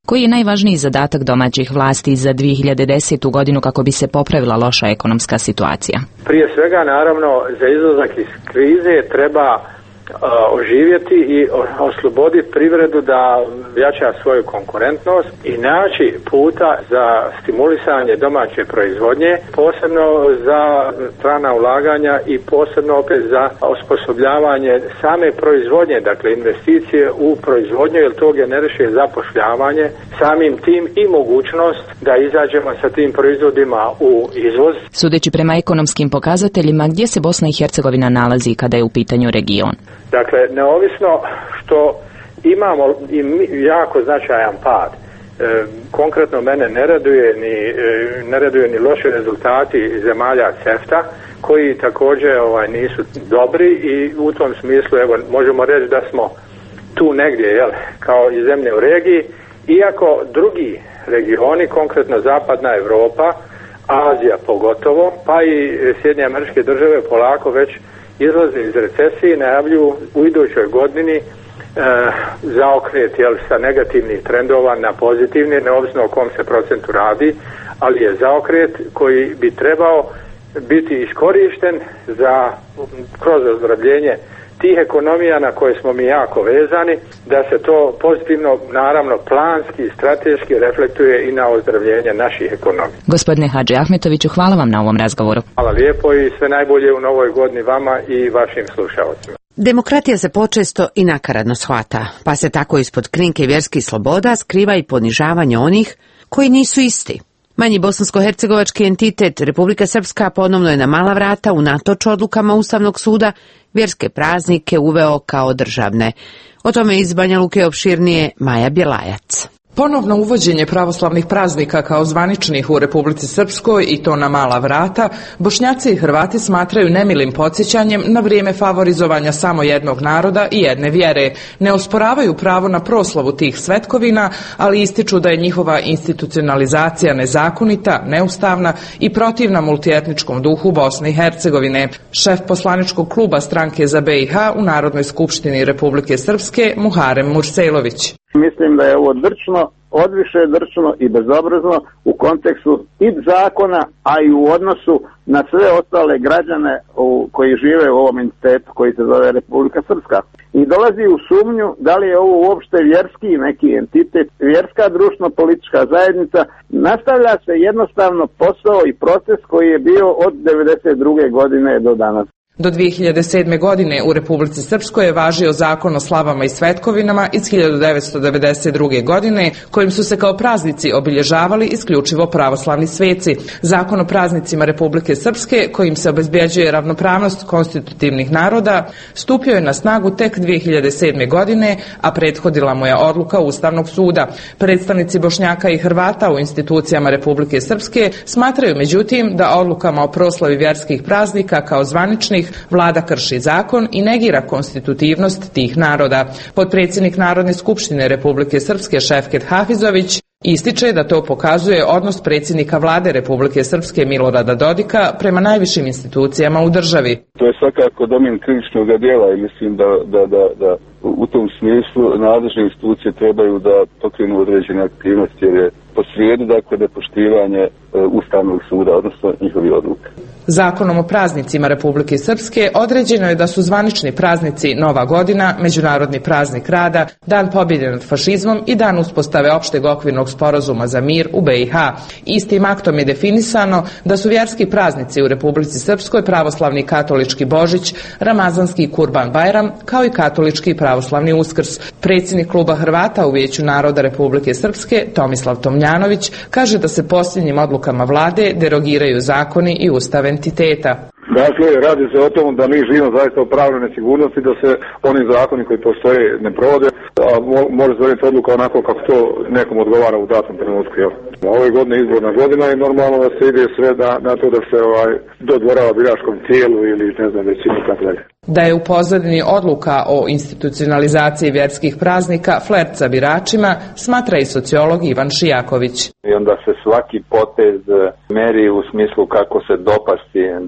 Speaker 8: Koji je najvažniji zadatak domaćih vlasti za 2010. godinu kako bi se popravila loša ekonomska situacija?
Speaker 5: Prije svega, naravno, za izlazak iz krize treba oživjeti i osloboditi privredu da jača svoju konkurentnost i naći puta za stimulisanje domaće proizvodnje, posebno za strana ulaganja i posebno opet za osposobljavanje same proizvodnje, dakle investicije u proizvodnju, jer to generiše zapošljavanje, samim tim i mogućnost da izađemo sa tim proizvodima u izvoz.
Speaker 8: Sudeći prema ekonomskim pokazateljima, gdje se Bosna i Hercegovina nalazi kada je u pitanju region?
Speaker 5: Dakle, neovisno što imamo jako značajan pad, konkretno mene ne raduje ni loši rezultati zemalja CEFTA, koji također nisu dobri i u tom smislu možemo reći da smo tu negdje kao i zemlje u regiji, iako drugi regioni, konkretno Zapadna Europa, Azija pogotovo, pa i Sjedinjene Američke Države polako već izlaze iz recesije i najavljuju u idućoj godini zaokret sa negativnih trendova na pozitivni, neovisno o kom se procentu radi, ali je zaokret koji bi trebao biti iskorišten kroz ozdravljenje tih ekonomija na koje smo mi jako vezani, da se to pozitivno, naravno planski, strateški reflektuje i na ozdravljenje naših ekonomija.
Speaker 8: Gospodine Hadži Ahmetoviću, hvala vam na ovom razgovoru.
Speaker 5: Hvala lijepo i sve najbolje u novoj godini vama i vašim slušalcima.
Speaker 1: Demokratija se počesto i nakaradno shvata, pa se tako ispod krinke vjerskih sloboda skriva i ponižavanje onih koji nisu isti. Manji bosansko-hercegovački entitet Republika Srpska ponovno je na mala vrata, unatoč odlukama Ustavnog suda, vjerske praznike uveo kao državne. O tome iz Banja Luke opširnije Maja Bjelajac.
Speaker 9: Ponovno uvođenje pravoslavnih praznika kao zvaničnih u Republici Srpskoj i to na mala vrata, Bošnjaci i Hrvati smatraju nemilim podsjećanjem na vrijeme favorizovanja samo jednog naroda i jedne vjere. Ne osporavaju pravo na proslavu tih svetkovina, ali ističu da je njihova institucionalizacija nezakonita, neustavna i protivna multietničkom duhu Bosne i Hercegovine. Šef poslaničkog kluba Stranke za BiH u Narodnoj skupštini Republike Srpske Muharem Mursejlović.
Speaker 10: Mislim da je ovo drčno, odviše drčno i bezobrazno u kontekstu i zakona, a i u odnosu na sve ostale građane koji žive u ovom entitetu koji se zove Republika Srpska. I dolazi u sumnju da li je ovo uopšte vjerski neki entitet, vjerska društveno-politička zajednica. Nastavlja se jednostavno posao i proces koji je bio od 1992. godine do danas.
Speaker 9: Do 2007. godine u Republici Srpskoj je važio zakon o slavama i svetkovinama iz 1992. godine, kojim su se kao praznici obilježavali isključivo pravoslavni sveci. Zakon o praznicima Republike Srpske, kojim se obezbjeđuje ravnopravnost konstitutivnih naroda, stupio je na snagu tek 2007. godine, a prethodila mu je odluka Ustavnog suda. Predstavnici Bošnjaka i Hrvata u institucijama Republike Srpske smatraju međutim da odlukama o proslavi vjerskih praznika kao zvaničnih vlada krši zakon i negira konstitutivnost tih naroda. Potpredsjednik Narodne skupštine Republike Srpske Šefket Hafizović ističe da to pokazuje odnos predsjednika vlade Republike Srpske Milorada Dodika prema najvišim institucijama u državi.
Speaker 11: To je svakako domen krivičnog djela i mislim da u tom smislu nadležne institucije trebaju da pokrenu određene aktivnosti jer je posrijedu nepoštivanje Ustavnog suda, odnosno njihovi odluke.
Speaker 9: Zakonom o praznicima Republike Srpske određeno je da su zvanični praznici Nova godina, Međunarodni praznik rada, Dan pobjede nad fašizmom i Dan uspostave opšteg okvirnog sporazuma za mir u BiH. Istim aktom je definisano da su vjerski praznici u Republici Srpskoj pravoslavni katolički Božić, Ramazanski Kurban Bajram, kao i katolički pravoslavni Uskrs. Predsjednik kluba Hrvata u Vijeću naroda Republike Srpske Tomislav Tomljanović kaže da se posljednjim odlukama vlade derogiraju zakoni i ustav entiteta.
Speaker 24: Dakle, radi se o tom da mi živimo zaista u pravnoj nesigurnosti, da se oni zakoni koji postoje ne provode, a može donijeti odluka onako kako to nekom odgovara u datom trenutku. Ove godine je izborna godina i normalno da se ide sve na to da se dodvorava biračkom tijelu ili ne znam većini tako dalje.
Speaker 9: Da je u pozadini odluka o institucionalizaciji vjerskih praznika flert sa biračima, smatra i sociolog Ivan Šijaković.
Speaker 12: I onda se svaki potez meri u smislu kako se dopasti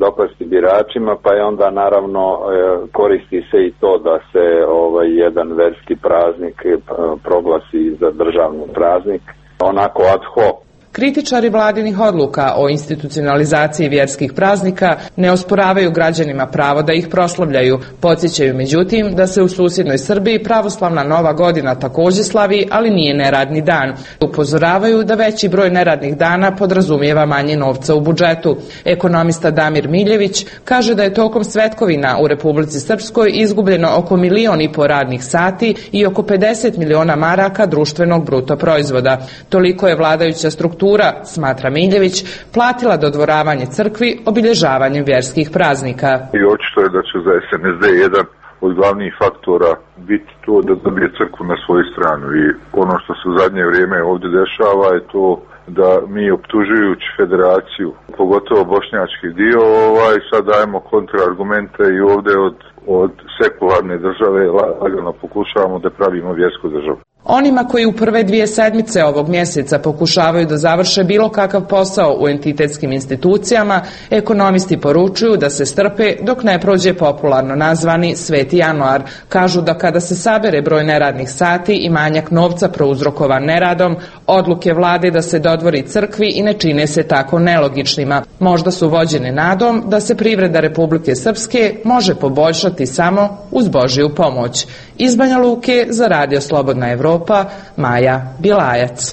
Speaker 12: biračima, pa je onda naravno koristi se i to da se jedan verski praznik proglasi za državni praznik, onako ad hoc.
Speaker 9: Kritičari vladinih odluka o institucionalizaciji vjerskih praznika ne osporavaju građanima pravo da ih proslavljaju. Podsjećaju međutim da se u susjednoj Srbiji pravoslavna Nova godina također slavi, ali nije neradni dan. Upozoravaju da veći broj neradnih dana podrazumijeva manje novca u budžetu. Ekonomista Damir Miljević kaže da je tokom svetkovina u Republici Srpskoj izgubljeno oko 1,5 miliona radnih sati i oko 50 miliona maraka društvenog bruto proizvoda. Toliko je vladajuća struktura, smatra Miljević, platila dodvoravanje crkvi obilježavanjem vjerskih praznika.
Speaker 13: I očito je da će za SNSD jedan od glavnih faktora biti to da dobije crkvu na svoju stranu. I ono što se u zadnje vrijeme ovdje dešava je to da mi optužujući federaciju, pogotovo bošnjački dio, sad dajemo kontraargumente i ovdje od sekularne države lagano pokušavamo da pravimo vjersku državu.
Speaker 9: Onima koji u prve 2 sedmice ovog mjeseca pokušavaju da završe bilo kakav posao u entitetskim institucijama, ekonomisti poručuju da se strpe dok ne prođe popularno nazvani Sveti januar. Kažu da kada se sabere broj neradnih sati i manjak novca prouzrokovan neradom, odluke vlade da se dodvori crkvi i ne čine se tako nelogičnima. Možda su vođene nadom da se privreda Republike Srpske može poboljšati samo uz Božju pomoć. Iz Banja Luke za Radio Slobodna Evropa, Maja Bilajac.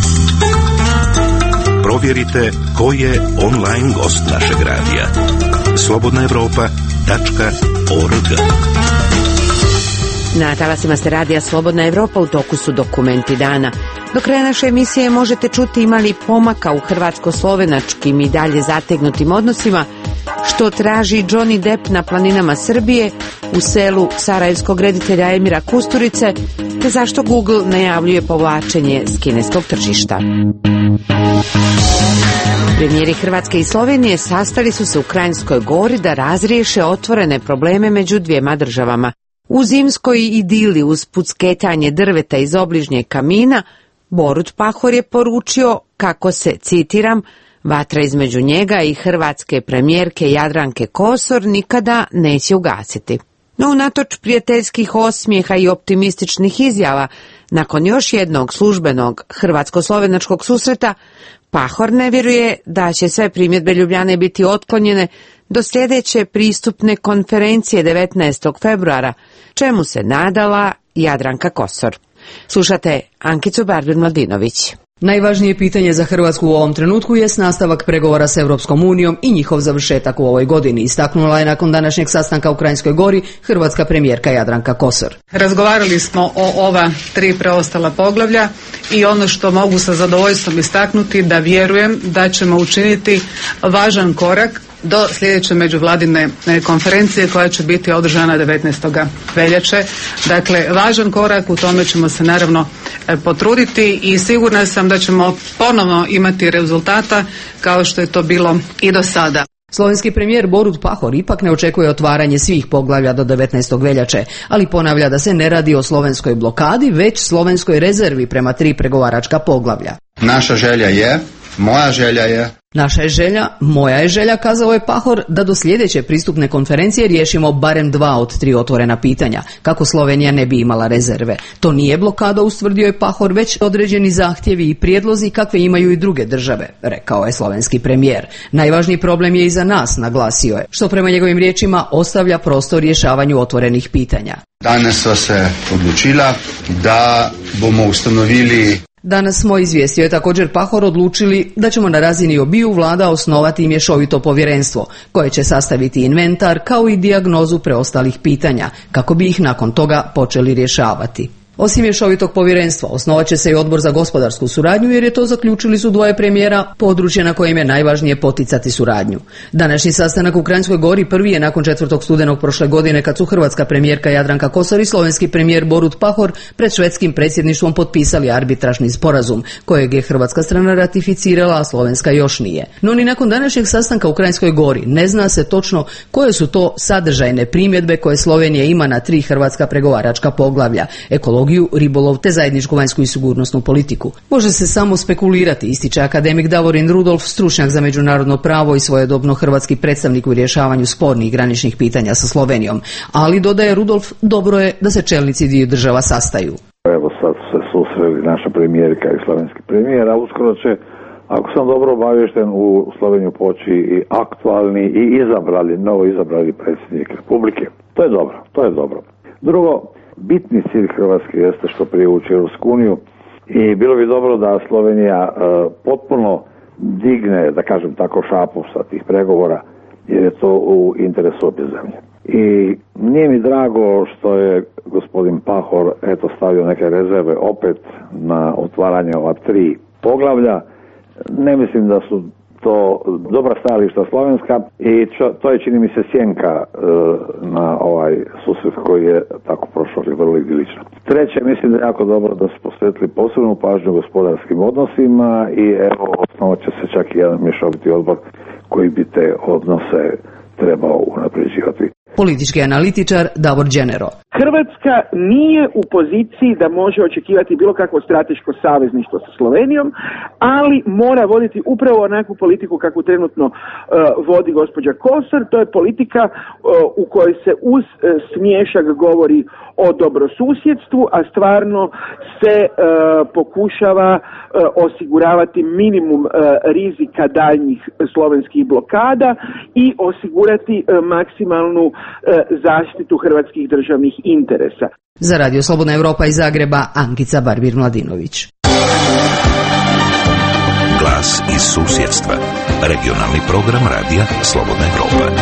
Speaker 4: Provjerite ko je online gost našeg radija. slobodnaevropa.org.
Speaker 1: Na talasima ste Radija Slobodna Evropa, u toku su dokumenti dana. Do kraja naše emisije možete čuti imali pomaka u hrvatsko-slovenačkim i dalje zategnutim odnosima, što traži Johnny Depp na planinama Srbije, u selu sarajevskog reditelja Emira Kusturice, te zašto Google najavljuje povlačenje s kineskog tržišta. Premijeri Hrvatske i Slovenije sastali su se u Kranjskoj Gori da razriješe otvorene probleme među dvijema državama. U zimskoj idili uz pucketanje drveta iz obližnjeg kamina, Borut Pahor je poručio kako se, citiram, vatra između njega i hrvatske premijerke Jadranke Kosor nikada neće ugasiti. No unatoč prijateljskih osmijeha i optimističnih izjava, nakon još jednog službenog hrvatsko-slovenačkog susreta, Pahor ne vjeruje da će sve primjedbe Ljubljane biti otklonjene do sljedeće pristupne konferencije 19. februara, čemu se nadala Jadranka Kosor. Slušate Ankicu Barbir-Mladinović.
Speaker 15: Najvažnije pitanje za Hrvatsku u ovom trenutku jest nastavak pregovora s Europskom unijom i njihov završetak u ovoj godini, istaknula je nakon današnjeg sastanka u Kranjskoj Gori hrvatska premijerka Jadranka Kosor.
Speaker 16: Razgovarali smo o ova 3 preostala poglavlja i ono što mogu sa zadovoljstvom istaknuti da vjerujem da ćemo učiniti važan korak do sljedeće međuvladine konferencije koja će biti održana 19. veljače. Dakle, važan korak, u tome ćemo se naravno potruditi i sigurna sam da ćemo ponovno imati rezultata kao što je to bilo i do sada.
Speaker 15: Slovenski premijer Borut Pahor ipak ne očekuje otvaranje svih poglavlja do 19. veljače, ali ponavlja da se ne radi o slovenskoj blokadi, već slovenskoj rezervi prema 3 pregovaračka poglavlja.
Speaker 17: Naša želja je, moja želja je.
Speaker 15: Naša je želja, moja je želja, kazao je Pahor, da do sljedeće pristupne konferencije riješimo barem 2 od 3 otvorena pitanja, kako Slovenija ne bi imala rezerve. To nije blokada, ustvrdio je Pahor, već određeni zahtjevi i prijedlozi kakve imaju i druge države, rekao je slovenski premijer. Najvažniji problem je i za nas, naglasio je, što prema njegovim riječima ostavlja prostor rješavanju otvorenih pitanja.
Speaker 17: Danes so se odločila da bomo ustanovili.
Speaker 15: Danas smo, izvijestio je također Pahor, odlučili da ćemo na razini obiju vlada osnovati mješovito povjerenstvo, koje će sastaviti inventar kao i dijagnozu preostalih pitanja, kako bi ih nakon toga počeli rješavati. Osim mješovitog povjerenstva, osnovat će se i odbor za gospodarsku suradnju, jer je to, zaključili su dvoje premijera, područje na kojem je najvažnije poticati suradnju. Današnji sastanak u Kranjskoj Gori prvi je nakon 4. studenog prošle godine, kad su hrvatska premijerka Jadranka Kosor i slovenski premijer Borut Pahor pred švedskim predsjedništvom potpisali arbitražni sporazum, kojeg je hrvatska strana ratificirala, a slovenska još nije. No ni nakon današnjeg sastanka u Kranjskoj Gori ne zna se točno koje su to sadržajne primjedbe koje Slovenija ima na 3 hrvatska pregovaračka poglavlja: ekologiju, ekologiju, ribolov te zajedničku vanjsku i sigurnosnu politiku. Može se samo spekulirati, ističe akademik Davorin Rudolf, stručnjak za međunarodno pravo i svojedobno hrvatski predstavnik u rješavanju spornih graničnih pitanja sa Slovenijom. Ali, dodaje Rudolf, dobro je da se čelnici dviju država sastaju.
Speaker 14: Evo sad se susreli naša premijerka i slovenski premijer, a uskoro će, ako sam dobro obavješten, u Sloveniju poći i aktualni i novo izabrali predsjednik Republike. To je dobro. Drugo, bitni cilj Hrvatske jeste što prije ući u Europsku uniju i bilo bi dobro da Slovenija potpuno digne, da kažem tako, šapu sa tih pregovora, jer je to u interesu obje zemlje. I nije mi drago što je gospodin Pahor stavio neke rezerve opet na otvaranje ova 3 poglavlja. Ne mislim da su to dobra stajališta slovenska i to je, čini mi se, sjenka na ovaj susret koji je tako prošao i vrlo idilično. Treće, mislim da je jako dobro da su posvetili posebnu pažnju gospodarskim odnosima i evo, osnovat će se čak i jedan mješoviti odbor koji bi te odnose trebao unapređivati.
Speaker 15: Politički analitičar Davor Đenero.
Speaker 18: Hrvatska nije u poziciji da može očekivati bilo kakvo strateško savezništvo sa Slovenijom, ali mora voditi upravo onakvu politiku kakvu trenutno vodi gospođa Kosor. To je politika u kojoj se uz smiješak govori o dobrosusjedstvu, a stvarno se pokušava osiguravati minimum rizika daljnjih slovenskih blokada i osigurati maksimalnu zaštitu hrvatskih državnih interesa.
Speaker 15: Za Radio Slobodna Evropa iz Zagreba, Ankica Barbir-Mladinović.
Speaker 4: Glas iz susjedstva. Regionalni program Radija Slobodna Evropa.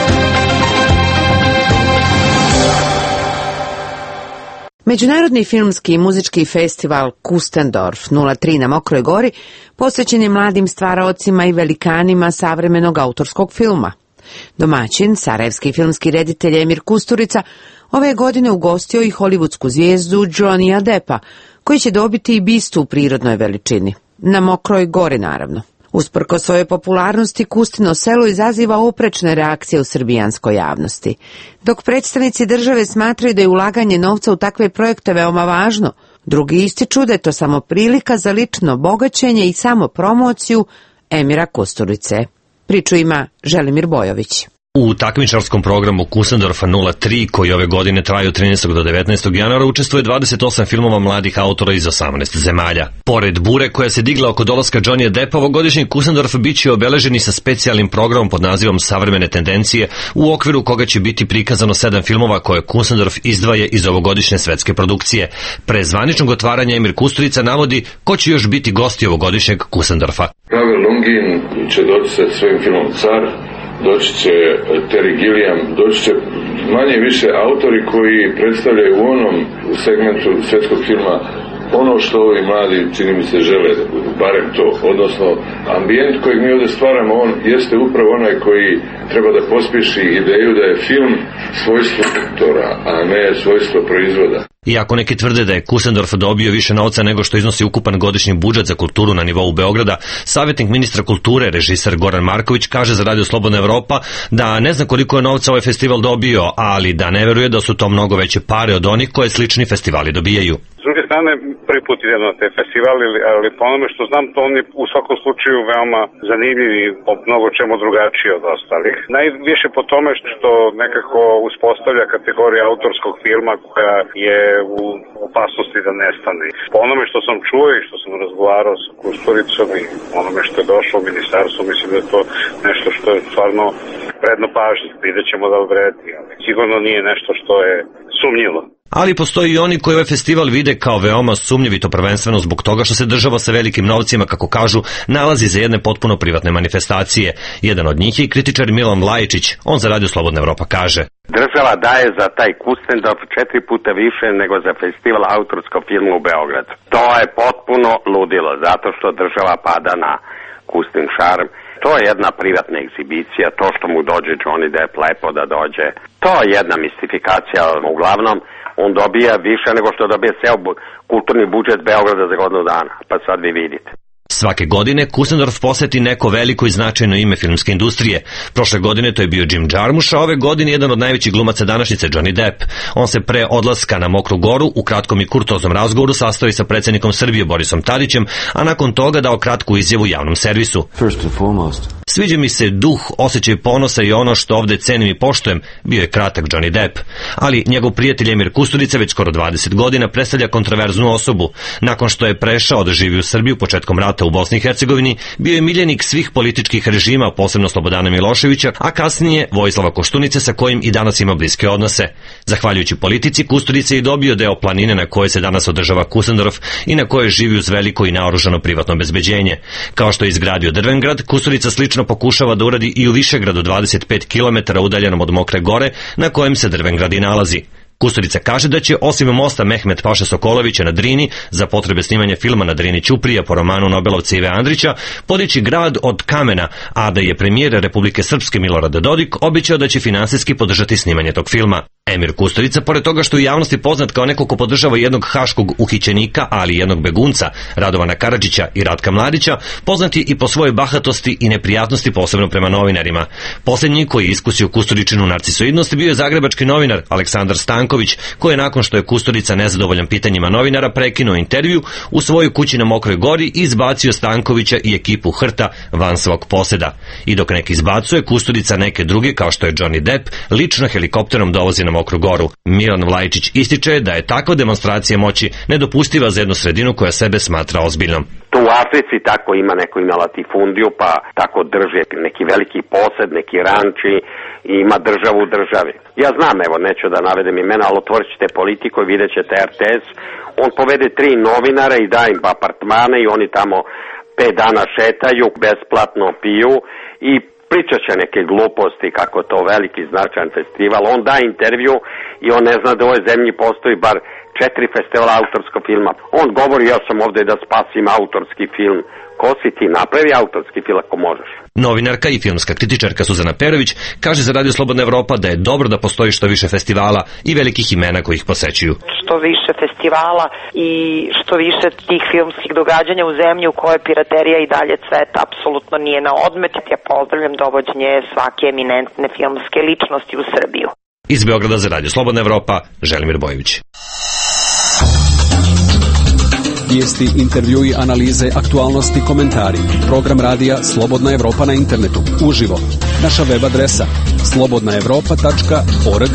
Speaker 1: Međunarodni filmski i muzički festival Kustendorf 03 na Mokroj Gori posvećen je mladim stvaraocima i velikanima savremenog autorskog filma. Domaćin, sarajevski filmski reditelj Emir Kusturica, ove godine ugostio i hollywoodsku zvijezdu Johnnyja Deppa, koji će dobiti i bistu u prirodnoj veličini. Na Mokroj Gori, naravno. Usprkos svojoj popularnosti, Kustino selo izaziva oprečne reakcije u srbijanskoj javnosti. Dok predstavnici države smatraju da je ulaganje novca u takve projekte veoma važno, drugi ističu da je to samo prilika za lično bogaćenje i samo promociju Emira Kusturice. Priču ima Želimir Bojović.
Speaker 19: U takmičarskom programu Kustendorfa 03, koji ove godine traju od 13. do 19. januara, učestvuje 28 filmova mladih autora iz 18 zemalja. Pored bure koja se digla oko dolaska Johnnyja Deppa, ovogodišnji Kustendorf biće obeleženi sa specijalnim programom pod nazivom Savremene tendencije, u okviru koga će biti prikazano 7 filmova koje Kustendorf izdvaja iz ovogodišnje svetske produkcije. Pre zvaničnog otvaranja Emir Kusturica navodi ko će još biti gosti ovogodišnjeg Kustendorfa.
Speaker 20: Pavel Lungin će doći sa svojim filmom Car, doći će Terry Gilliam, doći će manje više autori koji predstavljaju u onom segmentu svjetskog filma ono što ovi mladi, čini mi se, žele, barem to, odnosno ambijent kojeg mi ovdje stvaramo, on jeste upravo onaj koji treba da pospješi ideju da je film svojstvo autora, a ne svojstvo proizvoda.
Speaker 19: Iako neki tvrde da je Kustendorf dobio više novca nego što iznosi ukupan godišnji budžet za kulturu na nivou Beograda, savjetnik ministra kulture, režiser Goran Marković, kaže za Radio Slobodna Evropa da ne zna koliko je novca ovaj festival dobio, ali da ne veruje da su to mnogo veće pare od onih koje slični festivali dobijaju.
Speaker 21: S druge strane, prvi put idem na te festivali, ali po onome što znam, to on je u svakom slučaju veoma zanimljiv i po mnogo čemu drugačiji od ostalih. Najviše po tome što nekako uspostavlja kategoriju autorskog filma koja je u opasnosti da nestane. Po onome što sam čuo i što sam razgovarao sa Kusturicom i onome što je došlo u ministarstvo, mislim da je to nešto što je stvarno vredno pažnje. Vidjet ćemo da vredi, ali sigurno nije nešto što je sumnjivo.
Speaker 19: Ali postoji i oni koji ovaj festival vide kao veoma sumnjivito, prvenstveno zbog toga što se država sa velikim novcima, kako kažu, nalazi za jedne potpuno privatne manifestacije. Jedan od njih je kritičar Milan Vlajičić. On za Radio Slobodna Evropa kaže:
Speaker 22: Država daje za taj Kustendorf 4 puta više nego za festival autorskog filma u Beogradu. To je potpuno ludilo, zato što država pada na Kustin šarm. To je jedna privatna egzibicija, to što mu dođe Johnny Depp lepo da dođe. To je jedna mistifikacija, uglavnom on dobija više nego što dobije ceo kulturni budžet Beograda za godinu dana, pa sad vi vidite.
Speaker 19: Svake godine Kusendorf poseti neko veliko i značajno ime filmske industrije. Prošle godine to je bio Jim Jarmusch, a ove godine jedan od najvećih glumaca današnjice, Johnny Depp. On se pre odlaska na Mokru Goru u kratkom i kurtoznom razgovoru sastao sa predsjednikom Srbije Borisom Tadićem, a nakon toga dao kratku izjavu javnom servisu. Sviđa mi se duh, osjećaj ponosa i ono što ovde cenim i poštujem, bio je kratak Johnny Depp. Ali njegov prijatelj Emir Kusturica već skoro 20 godina predstavlja kontroverznu osobu. Nakon što je prešao da živi u Srbiju početkom rata u Bosni i Hercegovini, bio je miljenik svih političkih režima, posebno Slobodana Miloševića, a kasnije Vojislava Koštunice sa kojim i danas ima bliske odnose. Zahvaljujući politici, Kusturica je dobio deo planine na kojoj se danas održava Kusendorf i na kojoj živi uz veliko i naoružano privatno obezbeđenje. Kao što je izgradio Drvengrad, Kusturica slično pokušava da uradi i u Višegradu 25 km udaljenom od Mokre Gore, na kojem se Drvengrad i nalazi. Kusturica kaže da će osim mosta Mehmet Paše Sokolovića na Drini za potrebe snimanja filma Na Drini Ćuprija po romanu Nobelovca Ive Andrića podići grad od kamena, a da je premijer Republike Srpske Milorad Dodik obećao da će finansijski podržati snimanje tog filma. Emir Kusturica, pored toga što je u javnosti poznat kao neko ko podržava jednog haškog uhićenika, ali i jednog begunca, Radovana Karadžića i Ratka Mladića, poznat je i po svojoj bahatosti i neprijatnosti, posebno prema novinarima. Posljednji koji je iskusio Kusturičinu narcisoidnost bio je zagrebački novinar Aleksandar Stanković, koji je nakon što je Kusturica nezadovoljan pitanjima novinara prekinuo intervju u svojoj kući na Mokroj Gori i izbacio Stankovića i ekipu Hrta van svog poseda. I dok neki izbacuje, Kusturica neke druge, kao što je Johnny Depp, lično helikopterom dovozi na Mokru Goru. Milan Vlajičić ističe da je takva demonstracija moći nedopustiva za jednu sredinu koja sebe smatra ozbiljnom.
Speaker 22: Tu u Africi tako ima neko ima latifundiju, pa tako drže neki veliki posed, neki ranči i ima državu u državi. Ja znam, evo, neću da navedem imena, ali otvorit ćete Politiku i vidjet ćete RTS. On povede 3 novinara i da im apartmane i oni tamo 5 dana šetaju, besplatno piju i pričat će neke gluposti kako je to veliki značajan festival. On da intervju i on ne zna da u ovoj zemlji postoji bar 4 festivala autorskog filma. On govori, ja sam ovdje da spasim autorski film. Ko si ti, napravi autorski film ako možeš.
Speaker 19: Novinarka i filmska kritičarka Suzana Perović kaže za Radio Slobodna Evropa da je dobro da postoji što više festivala i velikih imena koji ih posećuju.
Speaker 2: Što više festivala i što više tih filmskih događanja u zemlji u kojoj piraterija i dalje cveta apsolutno nije na odmet. Ja pozdravljam dovođenje svake eminentne filmske ličnosti u Srbiju.
Speaker 19: Iz Beograda za Radio Slobodna Evropa, Želimir Bojović.
Speaker 3: Vijesti, intervjui, analize, aktualnosti, komentari. Program radija Slobodna Evropa na internetu. Uživo. Naša web adresa slobodnaevropa.org.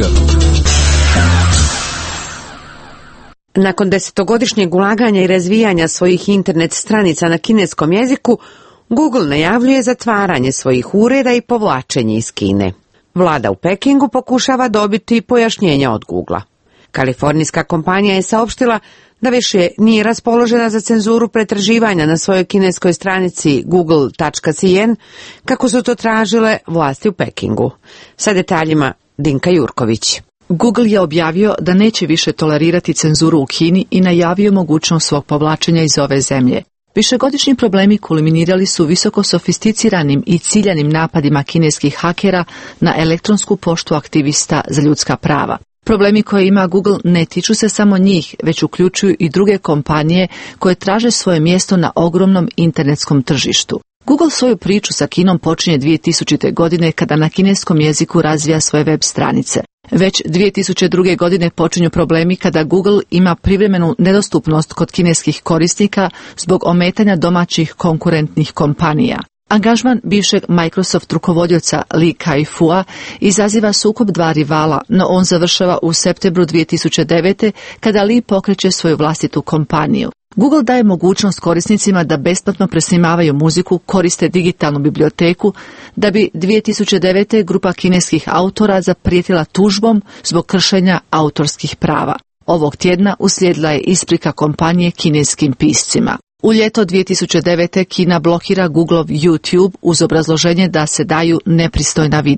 Speaker 1: Nakon 10-godišnjeg ulaganja i razvijanja svojih internet stranica na kineskom jeziku, Google najavljuje zatvaranje svojih ureda i povlačenje iz Kine. Vlada u Pekingu pokušava dobiti pojašnjenja od Googlea. Kalifornijska kompanija je saopštila da više nije raspoložena za cenzuru pretraživanja na svojoj kineskoj stranici google.cn, kako su to tražile vlasti u Pekingu. Sa detaljima Dinka Jurković.
Speaker 6: Google je objavio da neće više tolerirati cenzuru u Kini i najavio mogućnost svog povlačenja iz ove zemlje. Višegodišnji problemi kulminirali su visoko sofisticiranim i ciljanim napadima kineskih hakera na elektronsku poštu aktivista za ljudska prava. Problemi koje ima Google ne tiču se samo njih, već uključuju i druge kompanije koje traže svoje mjesto na ogromnom internetskom tržištu. Google svoju priču sa Kinom počinje 2000. godine kada na kineskom jeziku razvija svoje web stranice. Već 2002. godine počinju problemi kada Google ima privremenu nedostupnost kod kineskih korisnika zbog ometanja domaćih konkurentnih kompanija. Angažman bivšeg Microsoft rukovodioca Li Kai-fua izaziva sukob dva rivala, no on završava u septembru 2009. kada Li pokreće svoju vlastitu kompaniju. Google daje mogućnost korisnicima da besplatno presnimavaju muziku, koriste digitalnu biblioteku, da bi 2009. grupa kineskih autora zaprijetila tužbom zbog kršenja autorskih prava. Ovog tjedna uslijedila je isprika kompanije kineskim piscima. U ljeto 2009. Kina blokira Googleov YouTube uz obrazloženje da se daju nepristojna videa.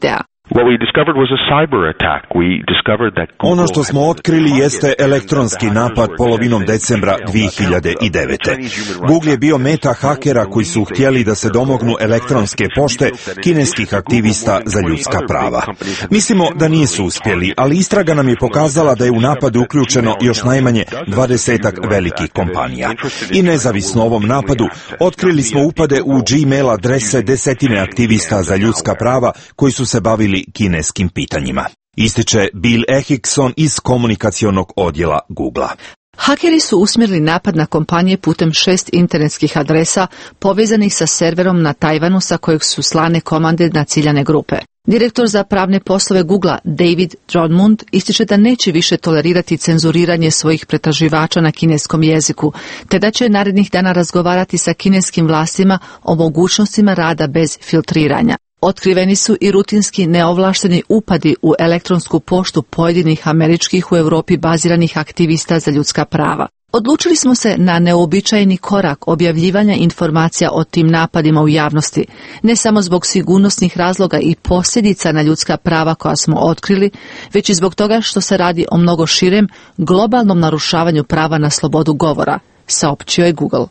Speaker 5: Ono što smo otkrili jeste elektronski napad polovinom decembra 2009. Google je bio meta hakera koji su htjeli da se domognu elektronske pošte kineskih aktivista za ljudska prava. Mislimo da nisu uspjeli, ali istraga nam je pokazala da je u napadu uključeno još najmanje 20 velikih kompanija. I nezavisno ovom napadu, otkrili smo upade u Gmail adrese desetine aktivista za ljudska prava koji su se bavili kineskim pitanjima. Ističe Bill Ehickson iz komunikacionog odjela Googlea.
Speaker 6: Hakeri su usmjerili napad na kompanije putem 6 internetskih adresa povezanih sa serverom na Tajvanu sa kojeg su slane komande na ciljane grupe. Direktor za pravne poslove Googlea David Drummond ističe da neće više tolerirati cenzuriranje svojih pretraživača na kineskom jeziku, te da će narednih dana razgovarati sa kineskim vlastima o mogućnostima rada bez filtriranja. Otkriveni su i rutinski neovlašteni upadi u elektronsku poštu pojedinih američkih u Europi baziranih aktivista za ljudska prava. Odlučili smo se na neobičajeni korak objavljivanja informacija o tim napadima u javnosti, ne samo zbog sigurnosnih razloga i posljedica na ljudska prava koja smo otkrili, već i zbog toga što se radi o mnogo širem globalnom narušavanju prava na slobodu govora, saopćio je Google.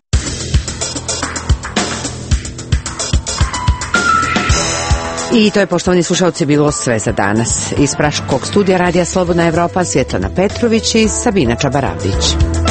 Speaker 1: I to je, poštovani slušalci, bilo sve za danas. Iz Praškog studija Radija Slobodna Evropa Svjetlana Petrović i Sabina Čabaravić.